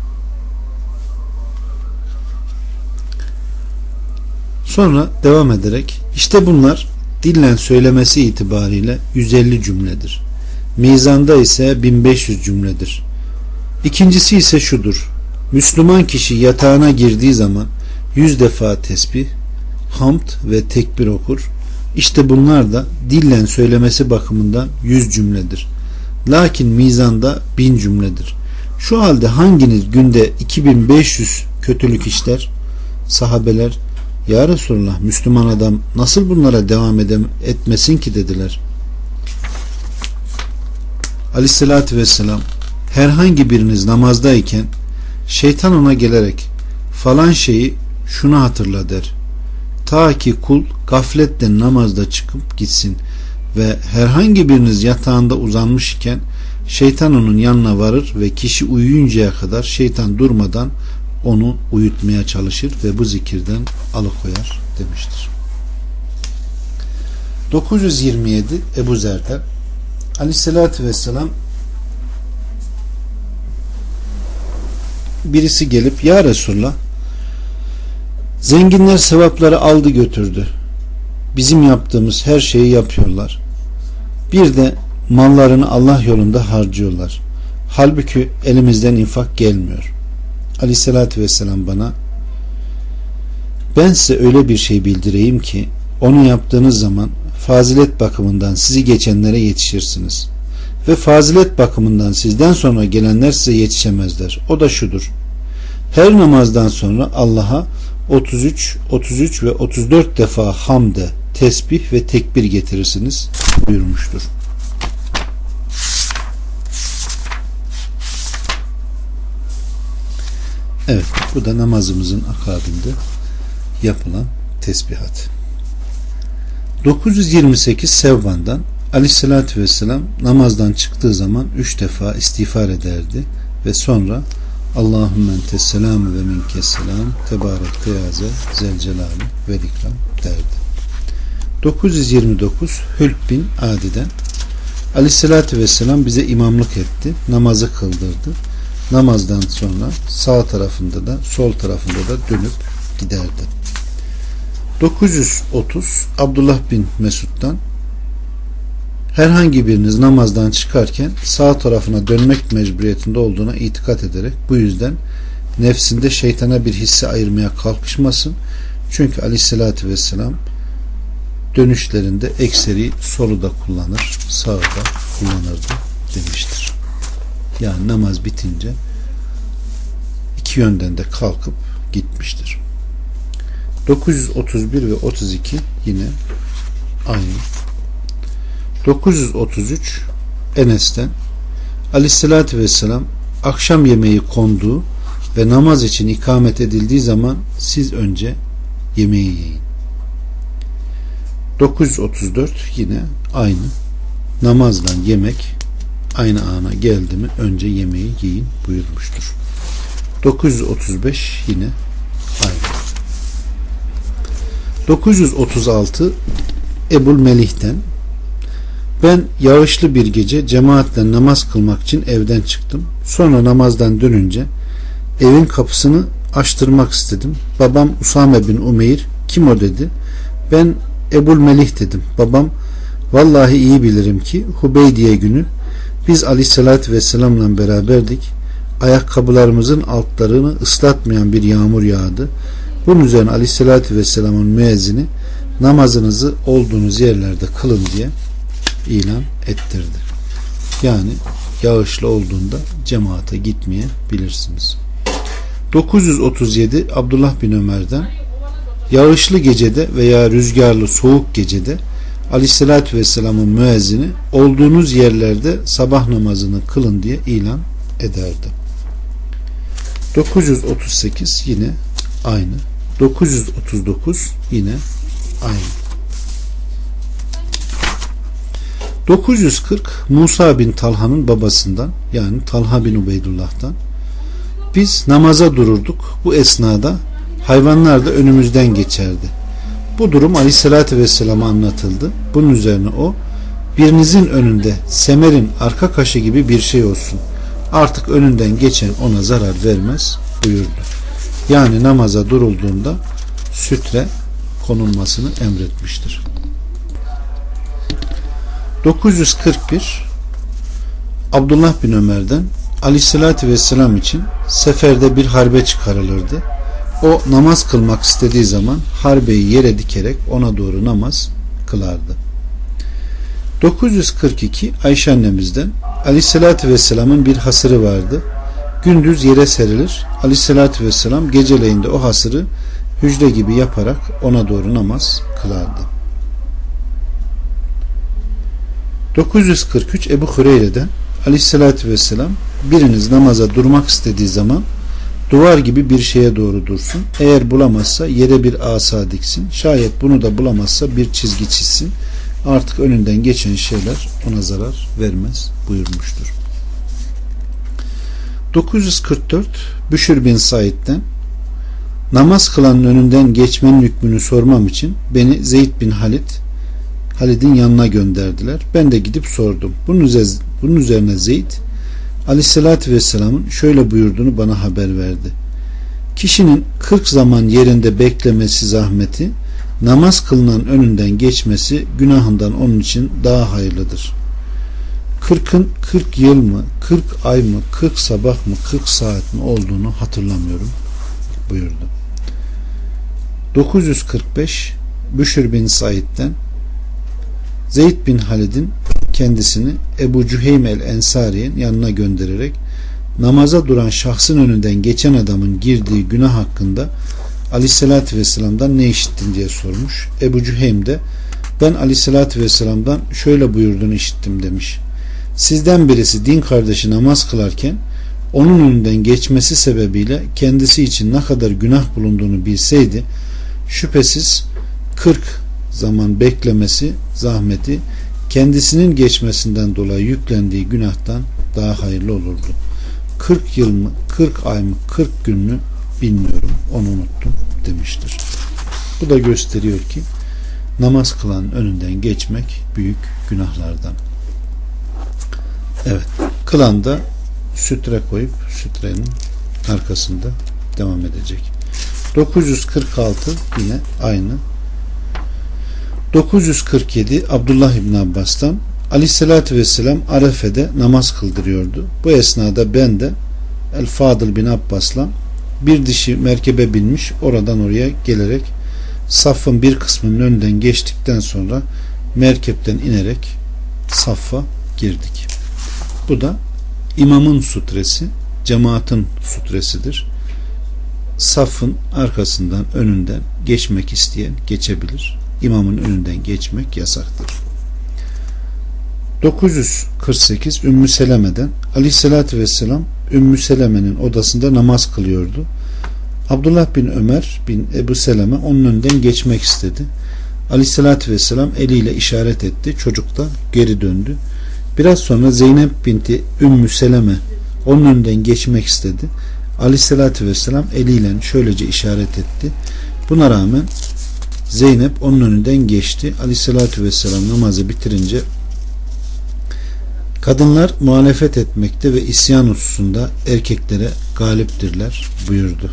Sonra devam ederek işte bunlar dillen söylemesi itibariyle 150 cümledir. Mizanda ise 1500 cümledir. İkincisi ise şudur. Müslüman kişi yatağına girdiği zaman 100 defa tesbih, hamd ve tekbir okur. İşte bunlar da dillen söylemesi bakımından 100 cümledir. Lakin mizanda 1000 cümledir. Şu halde hanginiz günde 2500 kötülük işler? Sahabeler, ya Resulullah, Müslüman adam nasıl bunlara devam etmesin ki dediler. Aleyhissalatü vesselam, herhangi biriniz namazdayken şeytan ona gelerek falan şeyi şunu hatırla der. Ta ki kul gafletten namazda çıkıp gitsin ve herhangi biriniz yatağında uzanmış iken şeytan onun yanına varır ve kişi uyuyuncaya kadar şeytan durmadan onu uyutmaya çalışır ve bu zikirden alıkoyar demiştir. 927 Ebu Zer'den Aleyhisselatü Vesselam birisi gelip ya Resulullah, zenginler sevapları aldı götürdü. Bizim yaptığımız her şeyi yapıyorlar. Bir de mallarını Allah yolunda harcıyorlar. Halbuki elimizden infak gelmiyor. Aleyhissalatü vesselam bana, ben size öyle bir şey bildireyim ki onu yaptığınız zaman fazilet bakımından sizi geçenlere yetişirsiniz. Ve fazilet bakımından sizden sonra gelenler size yetişemezler. O da şudur. Her namazdan sonra Allah'a 33, 33 ve 34 defa hamde, tesbih ve tekbir getirirsiniz buyurmuştur. Evet, bu da namazımızın akabinde yapılan tesbihat. 928 Sevban'dan Aleyhisselatü Vesselam namazdan çıktığı zaman 3 defa istiğfar ederdi ve sonra Allahümme entesselamü ve minkesselam tebarek teyaze zelcelali ve ikram derdi. 929 Hülk bin Adi'den Aleyhisselatü Vesselam bize imamlık etti, namazı kıldırdı. Namazdan sonra sağ tarafında da sol tarafında da dönüp giderdi. 930 Abdullah bin Mesud'dan herhangi biriniz namazdan çıkarken sağ tarafına dönmek mecburiyetinde olduğuna itikat ederek bu yüzden nefsinde şeytana bir hisse ayırmaya kalkışmasın. Çünkü Aleyhisselatü Vesselam dönüşlerinde ekseri solu da kullanır, sağı da kullanırdı demiştir. Yani namaz bitince iki yönden de kalkıp gitmiştir. 931 ve 32 yine aynı. 933 Enes'ten Aleyhisselatü Vesselam akşam yemeği konduğu ve namaz için ikamet edildiği zaman siz önce yemeği yiyin. 934 yine aynı. Namazdan yemek aynı ana geldi mi önce yemeği yiyin buyurmuştur. 935 yine aynı. 936 Ebul Melih'ten ben yağışlı bir gece cemaatle namaz kılmak için evden çıktım. Sonra namazdan dönünce evin kapısını açtırmak istedim. Babam Usame bin Umeyr kim o dedi. Ben Ebul Melih dedim. Babam vallahi iyi bilirim ki Hubeydiye günü biz Aleyhisselatü Vesselam'la beraberdik. Ayakkabılarımızın altlarını ıslatmayan bir yağmur yağdı. Bunun üzerine Aleyhisselatü Vesselam'ın müezzini namazınızı olduğunuz yerlerde kılın diye ilan ettirdi. Yani yağışlı olduğunda cemaate gitmeyebilirsiniz. 937 Abdullah bin Ömer'den yağışlı gecede veya rüzgarlı soğuk gecede Aleyhisselatü Vesselam'ın müezzini olduğunuz yerlerde sabah namazını kılın diye ilan ederdi. 938 yine aynı. 939 yine aynı. 940 Musa bin Talha'nın babasından yani Talha bin Ubeydullah'tan biz namaza dururduk. Bu esnada hayvanlar da önümüzden geçerdi. Bu durum Aleyhisselatü Vesselam'a anlatıldı. Bunun üzerine o, birinizin önünde semerin arka kaşı gibi bir şey olsun, artık önünden geçen ona zarar vermez buyurdu. Yani namaza durulduğunda sütre konulmasını emretmiştir. 941 Abdullah bin Ömer'den, Aleyhisselatü Vesselam için seferde bir harbe çıkarılırdı. O namaz kılmak istediği zaman harbeyi yere dikerek ona doğru namaz kılardı. 942 Ayşe annemizden, Aleyhisselatü Vesselam'ın bir hasırı vardı. Gündüz yere serilir. Aleyhisselatü Vesselam geceleyin de o hasırı hücre gibi yaparak ona doğru namaz kılardı. 943 Ebu Hureyre'den, Aleyhisselatü Vesselam, biriniz namaza durmak istediği zaman duvar gibi bir şeye doğru dursun. Eğer bulamazsa yere bir asa diksin. Şayet bunu da bulamazsa bir çizgi çizsin. Artık önünden geçen şeyler ona zarar vermez buyurmuştur. 944 Büşür bin Said'den, namaz kılanın önünden geçmenin hükmünü sormam için beni Zeyd bin Halid'in yanına gönderdiler. Ben de gidip sordum. Bunun üzerine Zeyd, Aleyhisselatü Vesselam'ın şöyle buyurduğunu bana haber verdi. Kişinin 40 zaman yerinde beklemesi zahmeti, namaz kılınan önünden geçmesi günahından onun için daha hayırlıdır. 40'ın 40 yıl mı, 40 ay mı, 40 sabah mı, 40 saat mi olduğunu hatırlamıyorum buyurdu. 945 Büşür bin Said'den, Zeyd bin Halid'in kendisini Ebu Cüheym el-Ensari'nin yanına göndererek namaza duran şahsın önünden geçen adamın girdiği günah hakkında Aleyhisselatü Vesselam'dan ne işittin diye sormuş. Ebu Cüheym de ben Aleyhisselatü Vesselam'dan şöyle buyurduğunu işittim demiş. Sizden birisi din kardeşi namaz kılarken onun önünden geçmesi sebebiyle kendisi için ne kadar günah bulunduğunu bilseydi, şüphesiz 40 zaman beklemesi zahmeti kendisinin geçmesinden dolayı yüklendiği günahtan daha hayırlı olurdu. 40 yıl mı, 40 ay mı, 40 gün mü bilmiyorum, onu unuttum demiştir. Bu da gösteriyor ki namaz kılanın önünden geçmek büyük günahlardan. Evet, kılan da sütre koyup sütrenin arkasında devam edecek. 946 yine aynı. 947 Abdullah İbni Abbas'tan, Aleyhisselatü Vesselam Arefe'de namaz kıldırıyordu. Bu esnada ben de El-Fadıl bin Abbas'la bir dişi merkebe binmiş oradan oraya gelerek saffın bir kısmının önünden geçtikten sonra merkepten inerek saffa girdik. Bu da imamın sutresi, cemaatin sutresidir. Safın arkasından önünden geçmek isteyen geçebilir. İmamın önünden geçmek yasaktır. 948 Ümmü Seleme'den, Aleyhisselatü Vesselam Ümmü Seleme'nin odasında namaz kılıyordu. Abdullah bin Ömer bin Ebu Seleme onun önünden geçmek istedi. Aleyhisselatü Vesselam eliyle işaret etti. Çocuk da geri döndü. Biraz sonra Zeynep binti Ümmü Seleme onun önünden geçmek istedi. Aleyhisselatü Vesselam eliyle şöylece işaret etti. Buna rağmen Zeynep onun önünden geçti. Aleyhisselatü Vesselam namazı bitirince kadınlar muhalefet etmekte ve isyan hususunda erkeklere galiptirler buyurdu.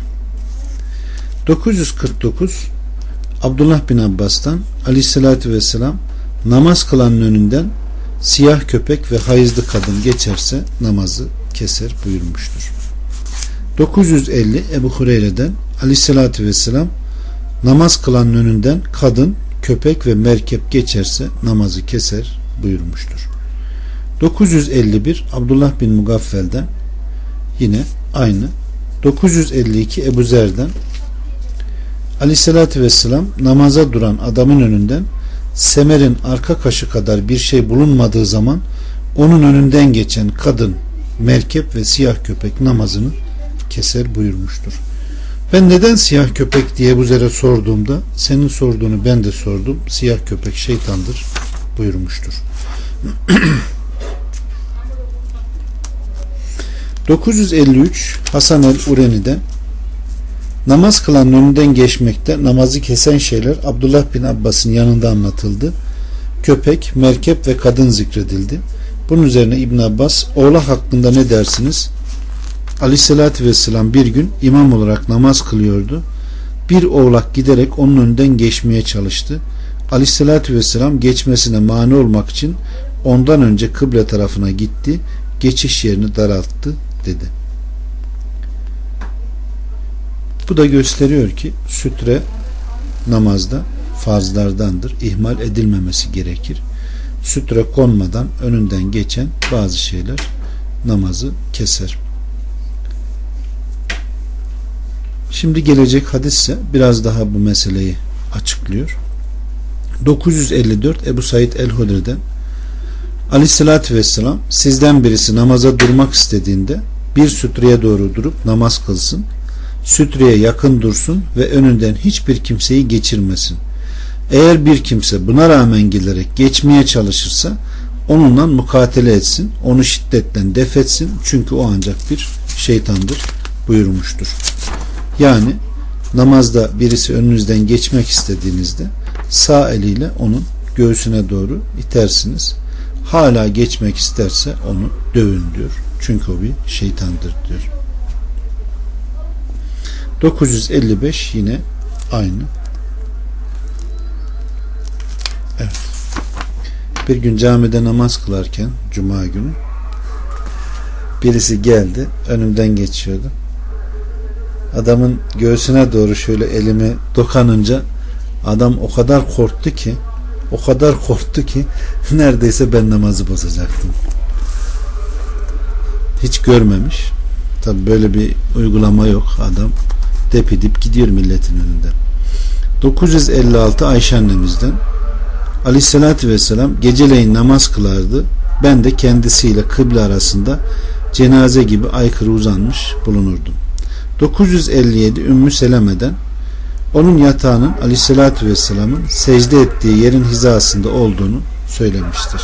949 Abdullah bin Abbas'tan, Aleyhisselatü Vesselam namaz kılanın önünden siyah köpek ve hayızlı kadın geçerse namazı keser buyurmuştur. 950 Ebu Hureyre'den, Aleyhisselatü Vesselam namaz kılanın önünden kadın, köpek ve merkep geçerse namazı keser buyurmuştur. 951 Abdullah bin Mugaffel'den, yine aynı. 952 Ebu Zer'den, Aleyhisselatü Vesselam namaza duran adamın önünden semerin arka kaşı kadar bir şey bulunmadığı zaman onun önünden geçen kadın, merkep ve siyah köpek namazını keser buyurmuştur. Ben neden siyah köpek diye Ebu Zer'e sorduğumda senin sorduğunu ben de sordum. Siyah köpek şeytandır buyurmuştur. 953 Hasan el-Ureni'den, Namaz kılanın önünden geçmekte namazı kesen şeyler Abdullah bin Abbas'ın yanında anlatıldı. Köpek, merkep ve kadın zikredildi. Bunun üzerine İbn Abbas, oğlak hakkında ne dersiniz? Aleyhissalatü vesselam bir gün imam olarak namaz kılıyordu. Bir oğlak giderek onun önünden geçmeye çalıştı. Aleyhissalatü vesselam geçmesine mani olmak için ondan önce kıble tarafına gitti. Geçiş yerini daralttı dedi. Bu da gösteriyor ki sütre namazda farzlardandır. İhmal edilmemesi gerekir. Sütre konmadan önünden geçen bazı şeyler namazı keser. Şimdi gelecek hadis ise biraz daha bu meseleyi açıklıyor. 954 Ebu Said el-Hudri'den Aleyhissalatü vesselam, sizden birisi namaza durmak istediğinde bir sütreye doğru durup namaz kılsın, sütreye yakın dursun ve önünden hiçbir kimseyi geçirmesin. Eğer bir kimse buna rağmen gelerek geçmeye çalışırsa onunla mukatele etsin, onu şiddetle def etsin, çünkü o ancak bir şeytandır buyurmuştur. Yani namazda birisi önünüzden geçmek istediğinizde sağ eliyle onun göğsüne doğru itersiniz. Hala geçmek isterse onu dövün diyor. Çünkü o bir şeytandır diyor. 955 yine aynı. Evet. Bir gün camide namaz kılarken cuma günü birisi geldi, önümden geçiyordu. Adamın göğsüne doğru şöyle elimi dokanınca adam o kadar korktu ki neredeyse ben namazı bozacaktım. Hiç görmemiş. Tabi böyle bir uygulama yok. Adam depedip gidiyor milletin önünde. 956 Ayşe annemizden Aleyhissalatü vesselam geceleyin namaz kılardı. Ben de kendisiyle kıble arasında cenaze gibi aykırı uzanmış bulunurdum. 957 Ümmü Seleme'den onun yatağının Aleyhissalatü vesselamın secde ettiği yerin hizasında olduğunu söylemiştir.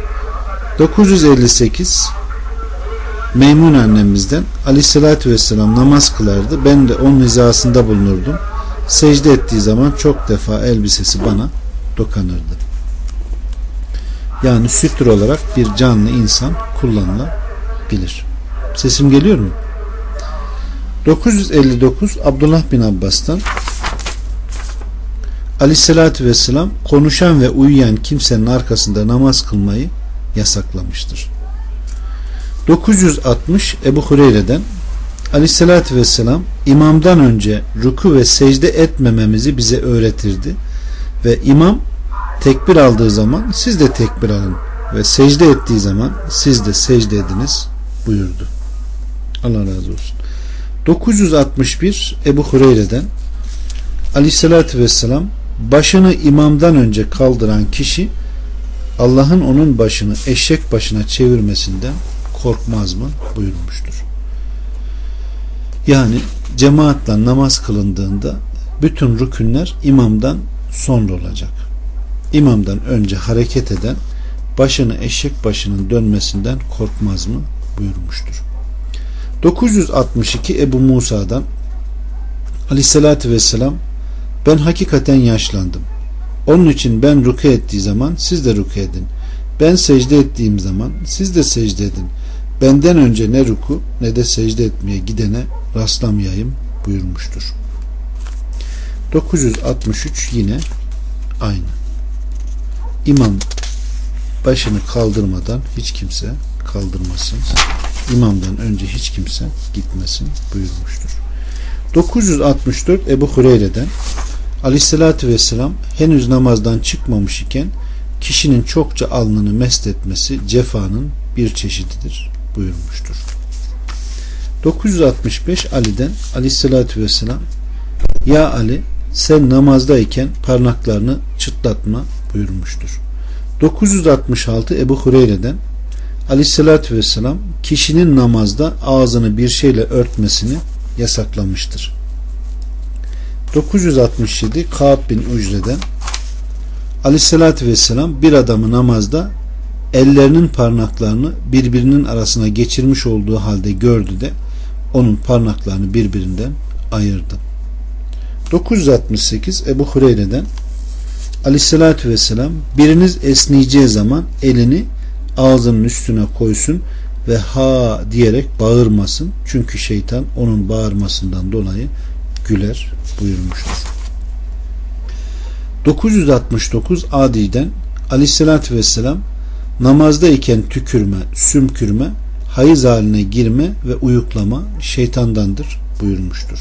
958 Meymun annemizden Aleyhissalatü vesselam namaz kılardı. Ben de onun hizasında bulunurdum. Secde ettiği zaman çok defa elbisesi bana dokanırdı. Yani sütür olarak bir canlı insan kullanılabilir. Sesim geliyor mu? 959 Abdullah bin Abbas'tan Aleyhissalatü vesselam konuşan ve uyuyan kimsenin arkasında namaz kılmayı yasaklamıştır. 960 Ebu Hureyre'den Aleyhissalatü vesselam imamdan önce ruku ve secde etmememizi bize öğretirdi ve imam tekbir aldığı zaman siz de tekbir alın ve secde ettiği zaman siz de secde ediniz buyurdu. Allah razı olsun. 961 Ebu Hureyre'den Aleyhissalatü vesselam başını imamdan önce kaldıran kişi Allah'ın onun başını eşek başına çevirmesinden korkmaz mı buyurmuştur. Yani cemaatle namaz kılındığında bütün rükünler imamdan sonra olacak. İmamdan önce hareket eden başını eşek başının dönmesinden korkmaz mı buyurmuştur. 962 Ebu Musa'dan Aleyhissalatü vesselam ben hakikaten yaşlandım. Onun için ben rükû ettiği zaman siz de rükû edin. Ben secde ettiğim zaman siz de secde edin. Benden önce ne rükû ne de secde etmeye gidene rastlamayayım buyurmuştur. 963 yine aynı. İmam başını kaldırmadan hiç kimse kaldırmasın. İmamdan önce hiç kimse gitmesin buyurmuştur. 964 Ebu Hureyre'den Aleyhissalatü vesselam henüz namazdan çıkmamış iken kişinin çokça alnını mest etmesi cefanın bir çeşididir buyurmuştur. 965 Ali'den Aleyhissalatü vesselam ya Ali sen namazdayken parmaklarını çıtlatma buyurmuştur. 966 Ebu Hureyre'den Aleyhissalatü vesselam kişinin namazda ağzını bir şeyle örtmesini yasaklamıştır. 967 Kâb bin Ucre'den Aleyhissalatü vesselam bir adamı namazda ellerinin parmaklarını birbirinin arasına geçirmiş olduğu halde gördü de onun parmaklarını birbirinden ayırdı. 968 Ebu Hureyre'den Aleyhissalatü vesselam, biriniz esneyeceği zaman elini ağzının üstüne koysun ve ha diyerek bağırmasın. Çünkü şeytan onun bağırmasından dolayı güler buyurmuştur. 969 Adi'den Aleyhissalatü vesselam, namazdayken tükürme, sümkürme, hayız haline girme ve uyuklama şeytandandır buyurmuştur.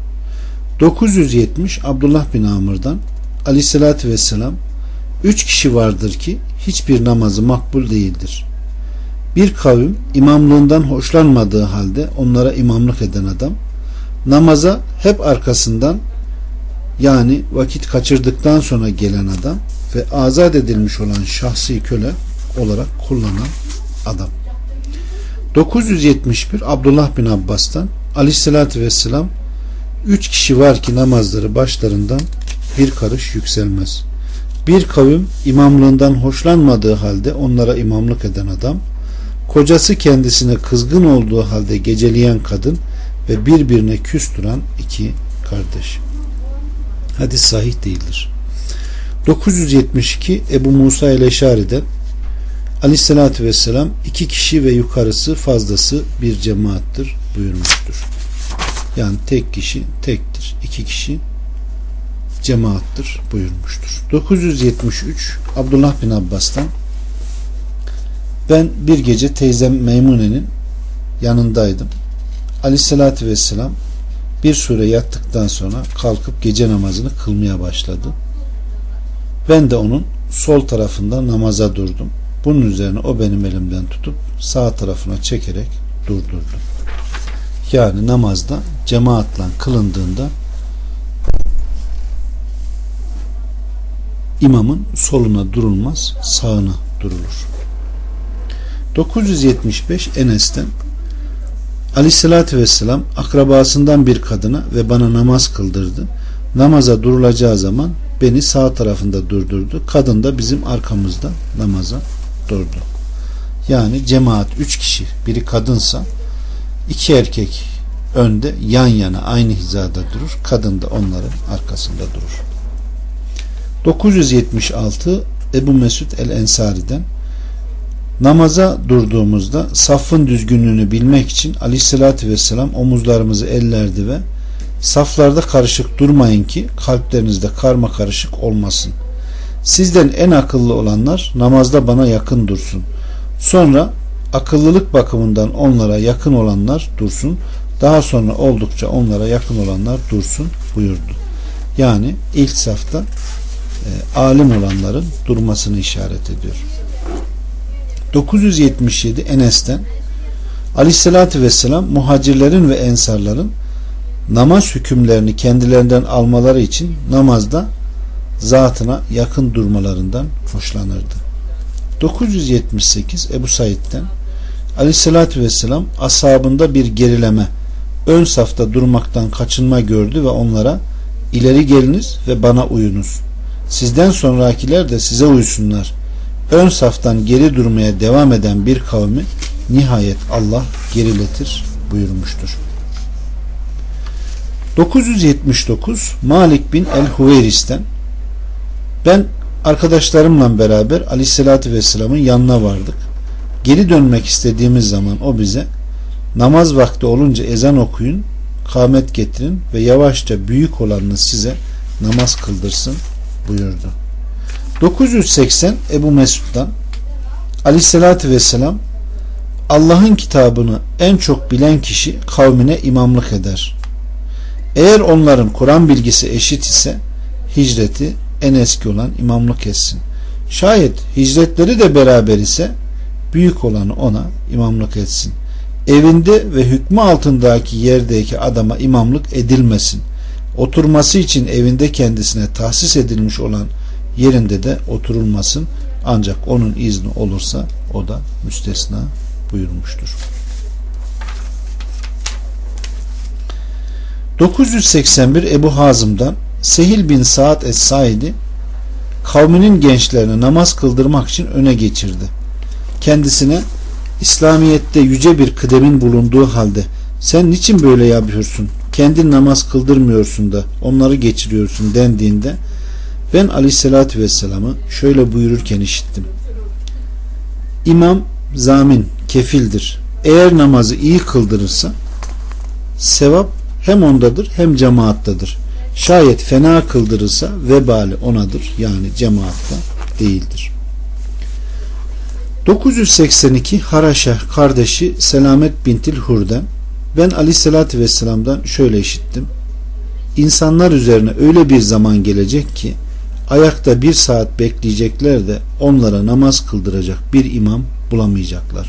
970 Abdullah bin Amr'dan Aleyhissalatü vesselam, 3 kişi vardır ki hiçbir namazı makbul değildir. Bir kavim imamlığından hoşlanmadığı halde onlara imamlık eden adam, namaza hep arkasından, yani vakit kaçırdıktan sonra gelen adam ve azat edilmiş olan şahsi köle olarak kullanan adam. 971 Abdullah bin Abbas'tan Aleyhissalatü vesselam, 3 kişi var ki namazları başlarından bir karış yükselmez. Bir kavim imamlığından hoşlanmadığı halde onlara imamlık eden adam, kocası kendisine kızgın olduğu halde geceleyen kadın ve birbirine küs duran 2 kardeş. Hadis sahih değildir. 972 Ebu Musa el-Eşari'den Aleyhissalatü vesselam, 2 kişi ve yukarısı fazlası bir cemaattir buyurmuştur. Yani tek kişi tektir, 2 kişi cemaattir buyurmuştur. 973 Abdullah bin Abbas'tan, ben bir gece teyzem Meymune'nin yanındaydım. Aleyhissalatü vesselam bir süre yattıktan sonra kalkıp gece namazını kılmaya başladı. Ben de onun sol tarafında namaza durdum. Bunun üzerine o benim elimden tutup sağ tarafına çekerek durdurdu. Yani namazda cemaatle kılındığında imamın soluna durulmaz, sağına durulur. 975 Enes'ten Aleyhissalatü vesselam, akrabasından bir kadına ve bana namaz kıldırdı. Namaza durulacağı zaman beni sağ tarafında durdurdu. Kadın da bizim arkamızda namaza durdu. Yani cemaat 3 kişi, biri kadınsa 2 erkek önde yan yana aynı hizada durur. Kadın da onların arkasında durur. 976 Ebu Mesud el-Ensari'den, namaza durduğumuzda safın düzgünlüğünü bilmek için Aleyhissalatü vesselam omuzlarımızı ellerdi ve saflarda karışık durmayın ki kalplerinizde karma karışık olmasın. Sizden en akıllı olanlar namazda bana yakın dursun. Sonra akıllılık bakımından onlara yakın olanlar dursun. Daha sonra oldukça onlara yakın olanlar dursun buyurdu. Yani ilk safta alim olanların durmasını işaret ediyor. 977 Enes'ten Aleyhissalatü vesselam, muhacirlerin ve ensarların namaz hükümlerini kendilerinden almaları için namazda zatına yakın durmalarından hoşlanırdı. 978 Ebu Said'den Aleyhissalatü vesselam, ashabında bir gerileme, ön safta durmaktan kaçınma gördü ve onlara, ileri geliniz ve bana uyunuz. Sizden sonrakiler de size uysunlar. Ön saftan geri durmaya devam eden bir kavmi nihayet Allah geriletir buyurmuştur. 979 Malik bin el-Huveyris'ten, ben arkadaşlarımla beraber Aleyhissalatü vesselam'ın yanına vardık. Geri dönmek istediğimiz zaman o bize, namaz vakti olunca ezan okuyun, kâmet getirin ve yavaşça büyük olanınız size namaz kıldırsın buyurdu. 980 Ebu Mesud'dan Aleyhissalatü vesselam, Allah'ın kitabını en çok bilen kişi kavmine imamlık eder. Eğer onların Kur'an bilgisi eşit ise hicreti en eski olan imamlık etsin. Şayet hicretleri de beraber ise büyük olanı ona imamlık etsin. Evinde ve hükmü altındaki yerdeki adama imamlık edilmesin. Oturması için evinde kendisine tahsis edilmiş olan yerinde de oturulmasın. Ancak onun izni olursa o da müstesna buyurmuştur. 981 Ebu Hazım'dan Sehil bin Sa'd es-Saidi kavminin gençlerini namaz kıldırmak için öne geçirdi. Kendisine, İslamiyet'te yüce bir kıdemin bulunduğu halde sen niçin böyle yapıyorsun kendin namaz kıldırmıyorsun da onları geçiriyorsun dendiğinde ben aleyhissalatü vesselam'ı şöyle buyururken işittim. İmam zamin, kefildir. Eğer namazı iyi kıldırırsa sevap hem ondadır hem cemaattadır. Şayet fena kıldırırsa vebali onadır, yani cemaatta değildir. 982 Haraşa kardeşi Selamet bintil Hur'den ben aleyhissalatü vesselam'dan şöyle işittim. İnsanlar üzerine öyle bir zaman gelecek ki ayakta 1 saat bekleyecekler de onlara namaz kıldıracak bir imam bulamayacaklar.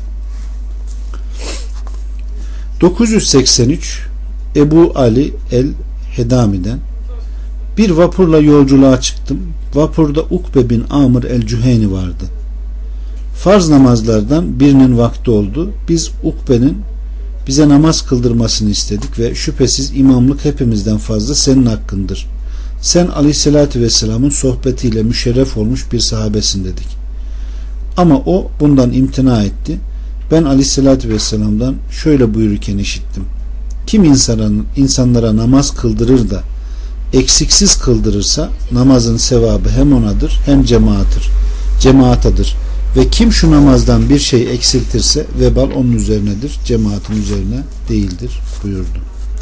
983 Ebu Ali el-Hedami'den bir vapurla yolculuğa çıktım. Vapurda Ukbe bin Amr el-Cüheyni vardı. Farz namazlardan birinin vakti oldu. Biz Ukbe'nin bize namaz kıldırmasını istedik ve şüphesiz imamlık hepimizden fazla senin hakkındır. Sen aleyhissalatü vesselamın sohbetiyle müşerref olmuş bir sahabesin dedik. Ama o bundan imtina etti. Ben aleyhissalatü vesselam'dan şöyle buyururken işittim. Kim insanlara namaz kıldırır da eksiksiz kıldırırsa namazın sevabı hem onadır hem cemaatadır. Ve kim şu namazdan bir şey eksiltirse vebal onun üzerinedir, cemaatin üzerine değildir buyurdu.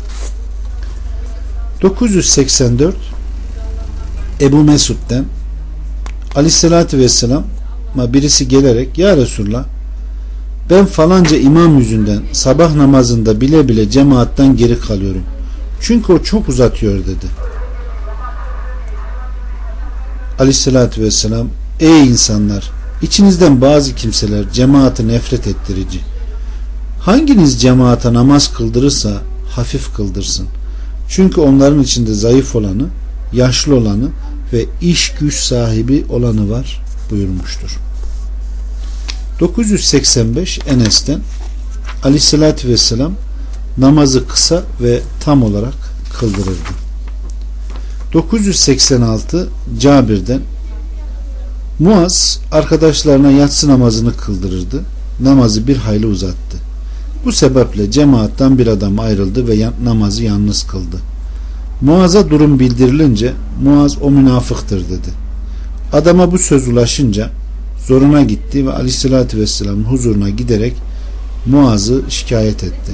984 Ebu Mesud'den aleyhissalatü vesselam'a birisi gelerek ya Resulullah ben falanca imam yüzünden sabah namazında bile bile cemaattan geri kalıyorum. Çünkü o çok uzatıyor dedi. Aleyhissalatü vesselam ey insanlar, İçinizden bazı kimseler cemaati nefret ettirici. Hanginiz cemaate namaz kıldırırsa hafif kıldırsın. Çünkü onların içinde zayıf olanı, yaşlı olanı ve iş güç sahibi olanı var buyurmuştur. 985 Enes'ten aleyhissalatü vesselam namazı kısa ve tam olarak kıldırırdı. 986 Cabir'den Muaz arkadaşlarına yatsı namazını kıldırırdı. Namazı bir hayli uzattı. Bu sebeple cemaattan bir adam ayrıldı ve namazı yalnız kıldı. Muaz'a durum bildirilince Muaz o münafıktır dedi. Adama bu söz ulaşınca zoruna gitti ve aleyhissalatü vesselamın huzuruna giderek Muaz'ı şikayet etti.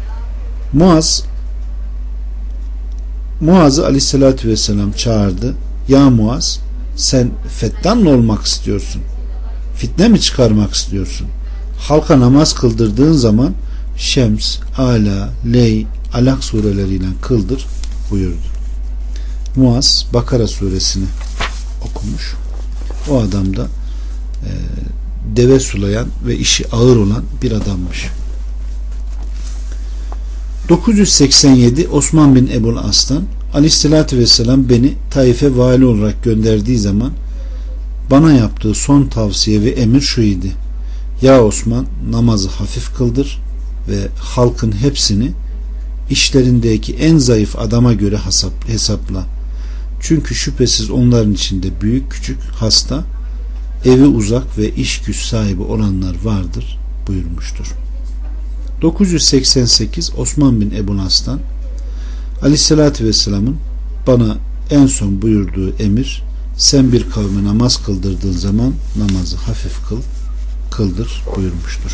Muaz'ı aleyhissalatü vesselam çağırdı. Ya Muaz, sen fettan mı olmak istiyorsun? Fitne mi çıkarmak istiyorsun? Halka namaz kıldırdığın zaman Şems, Ala, Ley, Alak sureleriyle kıldır buyurdu. Muaz Bakara suresini okumuş. O adam da deve sulayan ve işi ağır olan bir adammış. 987 Osman bin Ebul As'tan Aleyhisselatü Vesselam beni Taif'e vali olarak gönderdiği zaman bana yaptığı son tavsiye ve emir şu idi. Ya Osman, namazı hafif kıldır ve halkın hepsini işlerindeki en zayıf adama göre hesapla. Çünkü şüphesiz onların içinde büyük küçük, hasta, evi uzak ve iş güç sahibi olanlar vardır buyurmuştur. 988 Osman bin Ebu Nas'tan Aleyhisselatü Vesselam'ın bana en son buyurduğu emir, sen bir kavme namaz kıldırdığın zaman namazı hafif kıldır buyurmuştur.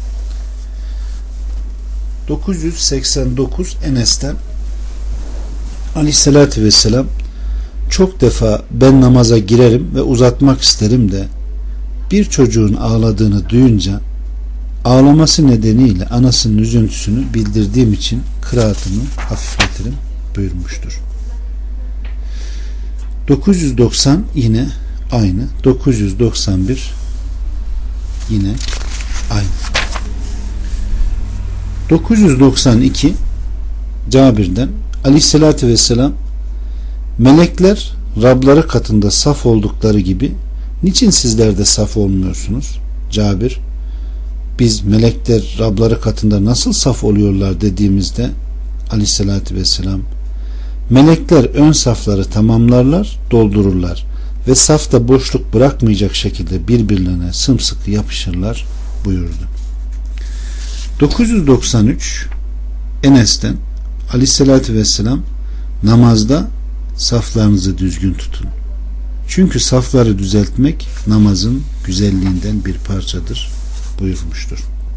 989 Enes'ten Aleyhisselatü Vesselam çok defa ben namaza girerim ve uzatmak isterim de bir çocuğun ağladığını duyunca ağlaması nedeniyle anasının üzüntüsünü bildirdiğim için kıraatımı hafifletirim buyurmuştur. 990 yine aynı. 991 yine aynı. 992 Cabir'den Aleyhisselatü Vesselam melekler Rabları katında saf oldukları gibi niçin sizler de saf olmuyorsunuz? Cabir, biz melekler Rabları katında nasıl saf oluyorlar dediğimizde Aleyhisselatü Vesselam, melekler ön safları tamamlarlar, doldururlar ve safta boşluk bırakmayacak şekilde birbirlerine sımsıkı yapışırlar buyurdu. 993 Enes'ten Aleyhissalatü vesselam namazda saflarınızı düzgün tutun. Çünkü safları düzeltmek namazın güzelliğinden bir parçadır buyurmuştur.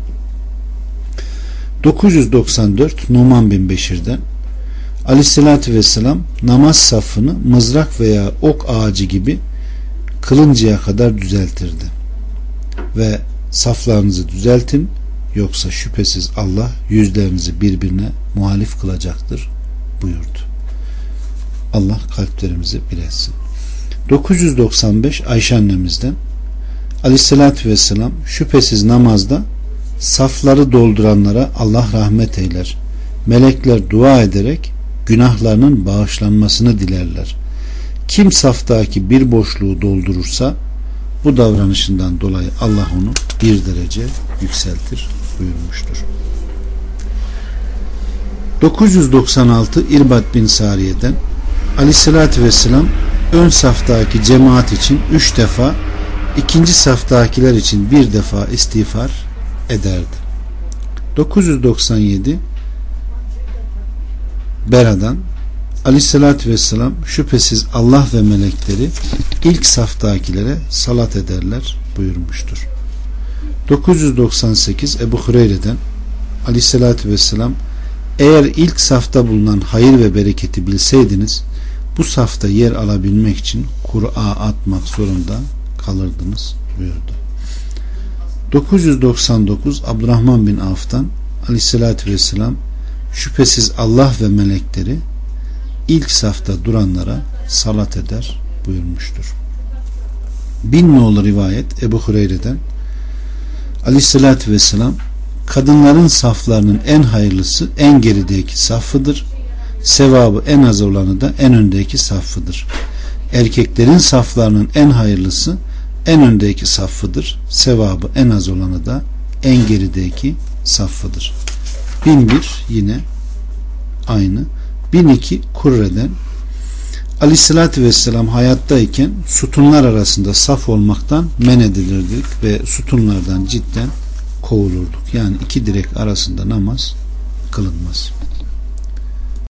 994 Numan bin Beşir'den Aleyhissalatü vesselam namaz safını mızrak veya ok ağacı gibi kılıncaya kadar düzeltirdi. Ve saflarınızı düzeltin, yoksa şüphesiz Allah yüzlerinizi birbirine muhalif kılacaktır buyurdu. Allah kalplerimizi bilesin. 995 Ayşe annemizden Aleyhissalatü vesselam şüphesiz namazda safları dolduranlara Allah rahmet eyler. Melekler dua ederek günahlarının bağışlanmasını dilerler. Kim saftaki bir boşluğu doldurursa bu davranışından dolayı Allah onu bir derece yükseltir buyurmuştur. 996 İrbad bin Sariye'den Aleyhissalatü vesselam ön saftaki cemaat için 3 defa, ikinci saftakiler için 1 defa istiğfar ederdi. 997 Bera'dan Aleyhissalatü vesselam şüphesiz Allah ve melekleri ilk saftakilere salat ederler buyurmuştur. 998 Ebu Hureyre'den Aleyhissalatü vesselam eğer ilk safta bulunan hayır ve bereketi bilseydiniz bu safta yer alabilmek için Kur'a atmak zorunda kalırdınız buyurdu. 999 Abdurrahman bin Avf'tan Aleyhissalatü vesselam şüphesiz Allah ve melekleri ilk safta duranlara salat eder buyurmuştur. 1000 nolu rivayet Ebu Hureyre'den Aleyhissalatü vesselam kadınların saflarının en hayırlısı en gerideki saffıdır. Sevabı en az olanı da en öndeki saffıdır. Erkeklerin saflarının en hayırlısı en öndeki saffıdır. Sevabı en az olanı da en gerideki saffıdır. 1001 yine aynı. 1002 Kurre'den Aleyhissalatü vesselam hayattayken sütunlar arasında saf olmaktan men edilirdik ve sütunlardan cidden kovulurduk. Yani iki direk arasında namaz kılınmaz.